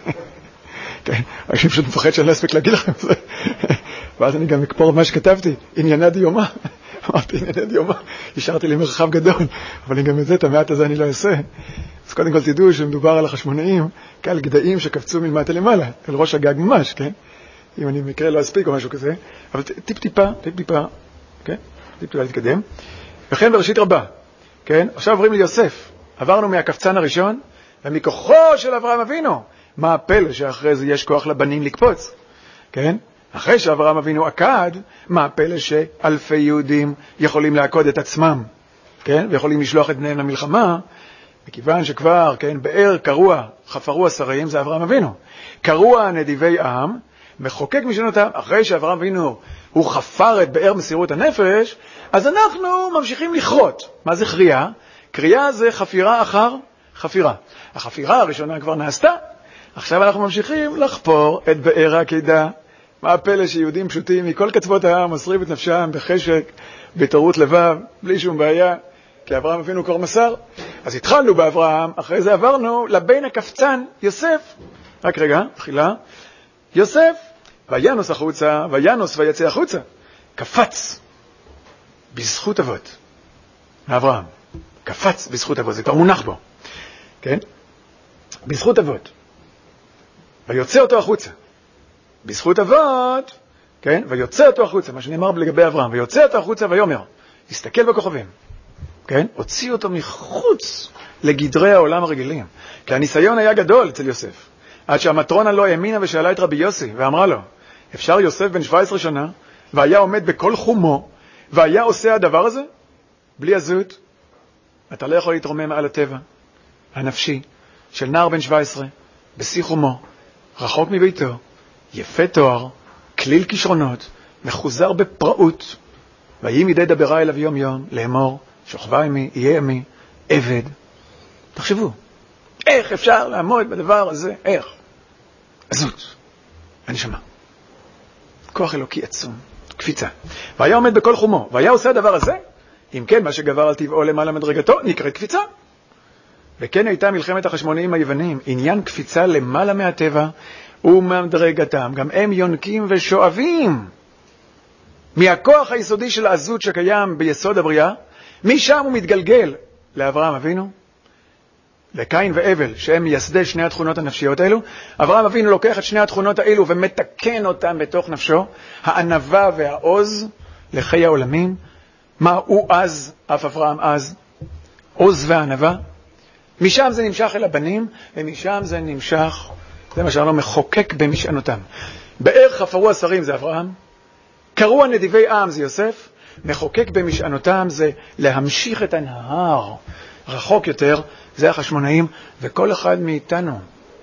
כן, אני פשוט מפחד שאני לא אספיק להגיד לכם זה. ואז אני גם אקפור מה שכתבתי, ענייני דיומה. אמרתי, ענייני דיומה, השארתי לי מרחב גדול, אבל גם את זה, את המעט הזה אני לא אעשה. אז קודם כל תדעו שמדובר על החשמונאים כעל גדיים שקפצו ממטה למעלה, אל ראש הגג ממש, כן? אם אני מקרה לא אספיק או משהו כזה, אבל טיפ טיפה, טיפ טיפה, כן? טיפ טיפה להתקדם. וכן בראשית רבה, כן? עכשיו עוברים ליוסף. עברנו מהקפצן הראשון, ומכוחו של אברהם אבינו, מה הפלא שאחרי זה יש כוח לבנים לקפוץ, כן? אחרי שאברהם אבינו עקד, מה הפלא שאלפי יהודים יכולים לעקוד את עצמם, כן? ויכולים לשלוח את בניהם למלחמה, מכיוון שכבר, כן, באר קרוע, חפרו השרים, זה אברהם אבינו. קרוע נדיבי עם, מחוקק משנותם, אחרי שאברהם אבינו הוא חפר את באר מסירות הנפש, אז אנחנו ממשיכים לכרות. מה זה קריאה? קריאה זה חפירה אחר חפירה. החפירה הראשונה כבר נעשתה, עכשיו אנחנו ממשיכים לחפור את באר העקידה. מה הפלא שיהודים פשוטים מכל קצוות העם מוסרים את נפשם בחשק, בהתערות לבב, בלי שום בעיה, כי אברהם אבינו כבר מסר. אז התחלנו באברהם, אחרי זה עברנו לבן הקפצן, יוסף. רק רגע, תחילה. יוסף, וינוס החוצה, וינוס ויצא החוצה. קפץ בזכות אבות. אברהם, קפץ בזכות אבות, זה כבר מונח בו. כן? בזכות אבות. ויוצא אותו החוצה. בזכות אבות, כן? ויוצא אותו החוצה, מה שנאמר לגבי אברהם, ויוצא אותו החוצה ויאמר, הסתכל בכוכבים. כן? הוציא אותו מחוץ לגדרי העולם הרגילים. כי הניסיון היה גדול אצל יוסף. עד שהמטרונה לא האמינה ושאלה את רבי יוסי, ואמרה לו, אפשר יוסף בן שבע עשרה שנה, והיה עומד בכל חומו, והיה עושה הדבר הזה? בלי הזות. אתה לא יכול להתרומם מעל הטבע הנפשי של נער בן שבע עשרה, בשיא חומו, רחוק מביתו, יפה תואר, כליל כישרונות, מחוזר בפראות, ויהי מדי דברה אליו יום יום, לאמור, שוכבה עמי, יהיה עמי, עבד. תחשבו, איך אפשר לעמוד בדבר הזה? איך? עזות, הנשמה. כוח אלוקי עצום, קפיצה. והיה עומד בכל חומו, והיה עושה הדבר הזה, אם כן, מה שגבר על טבעו למעלה מדרגתו, נקראת קפיצה. וכן הייתה מלחמת החשמונאים היוונים, עניין קפיצה למעלה מהטבע ומדרגתם. גם הם יונקים ושואבים מהכוח היסודי של העזות שקיים ביסוד הבריאה, משם הוא מתגלגל לאברהם אבינו, לקין והבל, שהם מייסדי שני התכונות הנפשיות האלו. אברהם אבינו לוקח את שני התכונות האלו ומתקן אותם בתוך נפשו, הענווה והעוז לחיי העולמים. מה הוא אז, אף אברהם אז? עוז והענווה. משם זה נמשך אל הבנים, ומשם זה נמשך, זה מה שאנו מחוקק במשענותם. באר חפרו השרים זה אברהם, קרוע נדיבי עם זה יוסף, מחוקק במשענותם זה להמשיך את הנהר רחוק יותר, זה החשמונאים. וכל אחד מאיתנו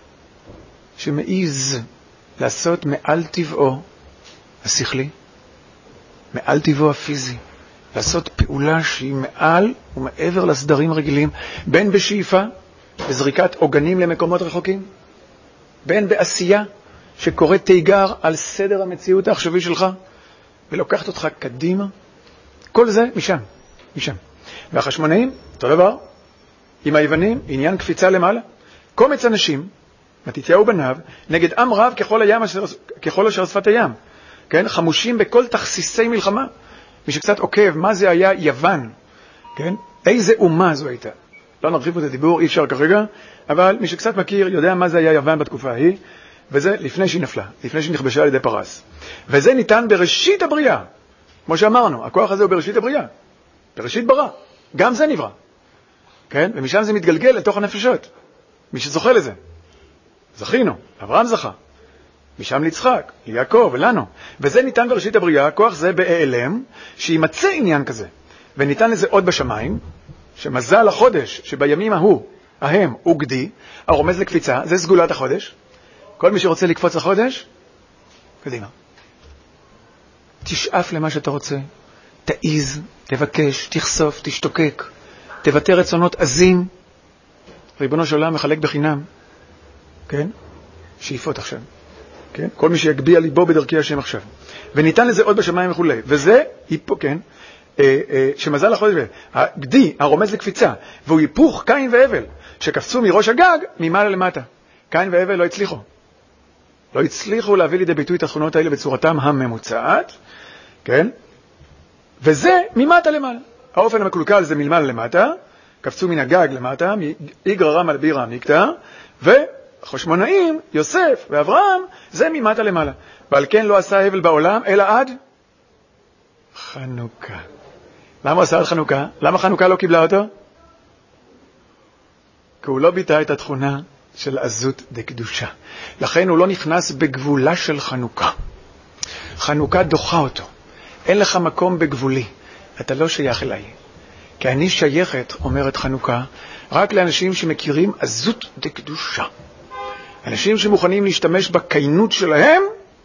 שמעיז לעשות מעל טבעו השכלי, מעל טבעו הפיזי, לעשות פעולה שהיא מעל ומעבר לסדרים רגילים, בין בשאיפה, בזריקת עוגנים למקומות רחוקים, בין בעשייה שקוראת תיגר על סדר המציאות העכשווי שלך ולוקחת אותך קדימה. כל זה משם, משם. והחשמונאים, אותו דבר, עם היוונים, עניין קפיצה למעלה. קומץ אנשים, מתתיהו בניו, נגד עם רב ככל הים, ככל אשר שפת הים. כן? חמושים בכל תכסיסי מלחמה. מי שקצת עוקב, מה זה היה יוון? כן? איזה אומה זו הייתה? לא נרחיב את הדיבור, אי אפשר כרגע, אבל מי שקצת מכיר יודע מה זה היה יוון בתקופה ההיא, וזה לפני שהיא נפלה, לפני שהיא נכבשה על ידי פרס. וזה ניתן בראשית הבריאה. כמו שאמרנו, הכוח הזה הוא בראשית הבריאה. בראשית ברא. גם זה נברא. כן? ומשם זה מתגלגל לתוך הנפשות. מי שזוכה לזה. זכינו, אברהם זכה. משם ליצחק, ליעקב ולנו. וזה ניתן בראשית הבריאה, כוח זה בהיעלם, שימצא עניין כזה. וניתן לזה עוד בשמיים, שמזל החודש, שבימים ההוא, ההם, הוא גדי, הרומז לקפיצה, זה סגולת החודש. כל מי שרוצה לקפוץ לחודש, קדימה. תשאף למה שאתה רוצה, תעיז, תבקש, תחשוף, תשתוקק, תבטא רצונות עזים. ריבונו של עולם מחלק בחינם, כן? שאיפות עכשיו. כן? כל מי שיגביע ליבו בדרכי השם עכשיו. וניתן לזה עוד בשמיים וכו'. וזה, היפו, כן? אה, אה, שמזל החודש, הגדי, הרומז לקפיצה, והוא היפוך קין והבל, שקפצו מראש הגג, ממעלה למטה. קין והבל לא הצליחו. לא הצליחו להביא לידי ביטוי את התכונות האלה בצורתם הממוצעת, כן? וזה ממטה למעלה. האופן המקולקל זה מלמעלה למטה, קפצו מן הגג למטה, מאיגרא רמא לבירא עמיקתא, וחשמונאים, יוסף ואברהם, זה ממטה למעלה. ועל כן לא עשה הבל בעולם, אלא עד חנוכה. למה עשה עד חנוכה? למה חנוכה לא קיבלה אותו? כי הוא לא ביטא את התכונה של עזות דקדושה. לכן הוא לא נכנס בגבולה של חנוכה. חנוכה דוחה אותו. אין לך מקום בגבולי. אתה לא שייך אליי. כי אני שייכת, אומרת חנוכה, רק לאנשים שמכירים עזות דקדושה. אנשים שמוכנים להשתמש בקיינות שלהם,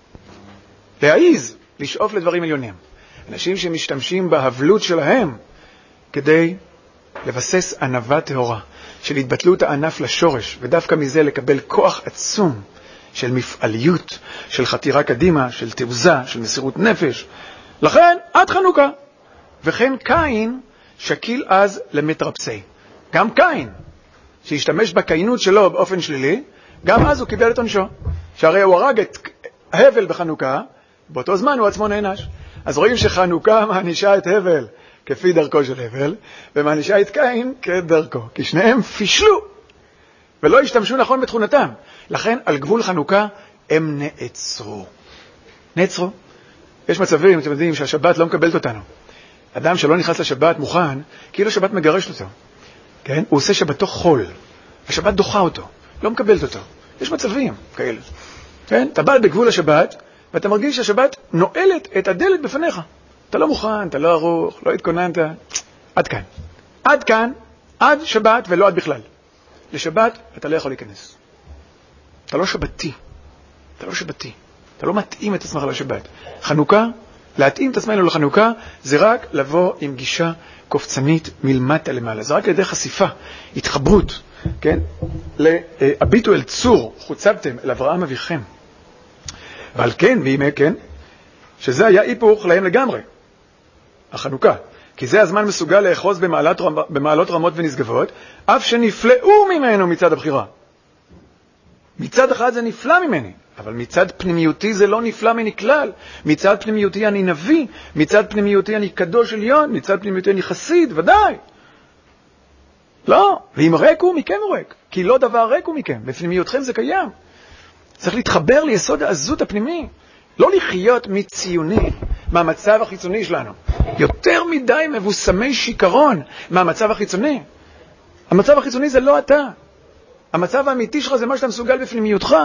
להעיז, לשאוף לדברים עליונים. אנשים שמשתמשים בהבלות שלהם, כדי לבסס ענווה טהורה, של התבטלות הענף לשורש, ודווקא מזה לקבל כוח עצום של מפעליות, של חתירה קדימה, של תעוזה, של מסירות נפש. לכן, עד חנוכה. וכן קין שקיל אז למתרפסי. גם קין, שהשתמש בקיינות שלו באופן שלילי, גם אז הוא קיבל את עונשו. שהרי הוא הרג את הבל בחנוכה, באותו זמן הוא עצמו נענש. אז רואים שחנוכה מענישה את הבל כפי דרכו של הבל, ומענישה את קין כדרכו. כי שניהם פישלו, ולא השתמשו נכון בתכונתם. לכן על גבול חנוכה הם נעצרו. נעצרו. יש מצבים, אתם יודעים, שהשבת לא מקבלת אותנו. אדם שלא נכנס לשבת מוכן, כאילו השבת מגרשת אותו. כן? הוא עושה שבתו חול. השבת דוחה אותו, לא מקבלת אותו. יש מצבים כאלה. כן? אתה בא בגבול השבת, ואתה מרגיש שהשבת נועלת את הדלת בפניך. אתה לא מוכן, אתה לא ערוך, לא התכוננת. עד כאן. עד כאן, עד שבת ולא עד בכלל. לשבת אתה לא יכול להיכנס. אתה לא שבתי. אתה לא שבתי. אתה לא מתאים את עצמך לשבת. חנוכה, להתאים את עצמנו לחנוכה, זה רק לבוא עם גישה קופצנית מלמטה למעלה. זה רק על ידי חשיפה, התחברות, כן? הביטו אל צור, חוצבתם אל אברהם אביכם. ועל כן, בימי כן, שזה היה היפוך להם לגמרי, החנוכה. כי זה הזמן מסוגל לאחוז במעלות, במעלות רמות ונשגבות, אף שנפלאו ממנו מצד הבחירה. מצד אחד זה נפלא ממני, אבל מצד פנימיותי זה לא נפלא ממני כלל. מצד פנימיותי אני נביא, מצד פנימיותי אני קדוש עליון, מצד פנימיותי אני חסיד, ודאי. לא, ואם ריק הוא מכם הוא ריק, כי לא דבר ריק הוא מכם, בפנימיותכם זה קיים. צריך להתחבר ליסוד העזות הפנימי, לא לחיות מציוני, מהמצב החיצוני שלנו. יותר מדי מבוסמי שיקרון מהמצב החיצוני. המצב החיצוני זה לא אתה. המצב האמיתי שלך זה מה שאתה מסוגל בפנימיותך.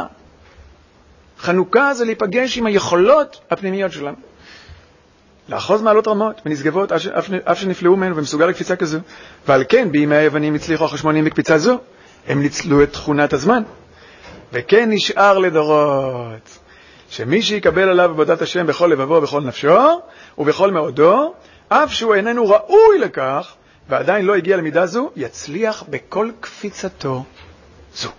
חנוכה זה להיפגש עם היכולות הפנימיות שלנו. לאחוז מעלות רמות ונשגבות אף שנפלאו ממנו ומסוגל לקפיצה כזו. ועל כן בימי היוונים הצליחו החשמונאים בקפיצה זו. הם ניצלו את תכונת הזמן. וכן נשאר לדורות. שמי שיקבל עליו עבודת השם בכל לבבו ובכל נפשו ובכל מאודו, אף שהוא איננו ראוי לכך ועדיין לא הגיע למידה זו, יצליח בכל קפיצתו זו.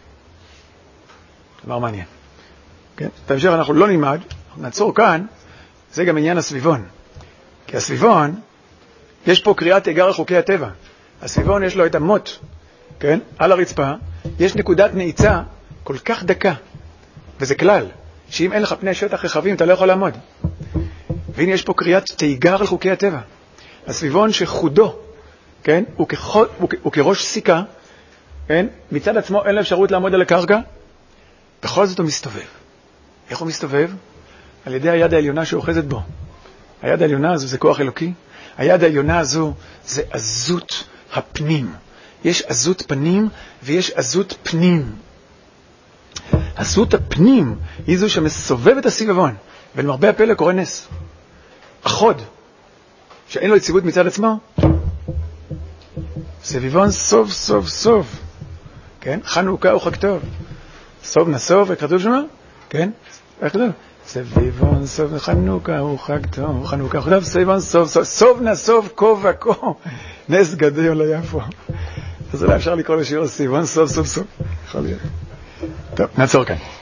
דבר מעניין. כן? תמשך אנחנו לא נלמד, נעצור כאן, זה גם עניין הסביבון. כי הסביבון, יש פה קריאת תיגר על חוקי הטבע. הסביבון יש לו את המוט, כן? על הרצפה, יש נקודת נעיצה כל כך דקה, וזה כלל, שאם אין לך פני שטח רחבים, אתה לא יכול לעמוד. והנה יש פה קריאת תיגר על חוקי הטבע. הסביבון שחודו, כן? הוא, כחוד, הוא, הוא כראש סיכה, כן? מצד עצמו אין לו אפשרות לעמוד על הקרקע, בכל זאת הוא מסתובב. איך הוא מסתובב? על ידי היד העליונה שאוחזת בו. היד העליונה הזו זה כוח אלוקי. היד העליונה הזו זה עזות הפנים. יש עזות פנים ויש עזות פנים. עזות הפנים היא זו שמסובב את הסביבון, ולמרבה הפלא קורא נס. החוד, שאין לו יציבות מצד עצמו, סביבון סוף סוף סוף, כן? חנוכה הוא חג טוב. סוף נסוף, איך כתוב שמה? כן? איך כתוב? סביבון סוף, חנוכה הוא חג טוב, חנוכה הוא חג טוב, סביבון סוף סוף, סוף נסוף, כה וכה, נס גדול היה פה. אז אולי אפשר לקרוא לשיר סביבון סוף סוף סוף. יכול להיות. טוב, נעצור כאן.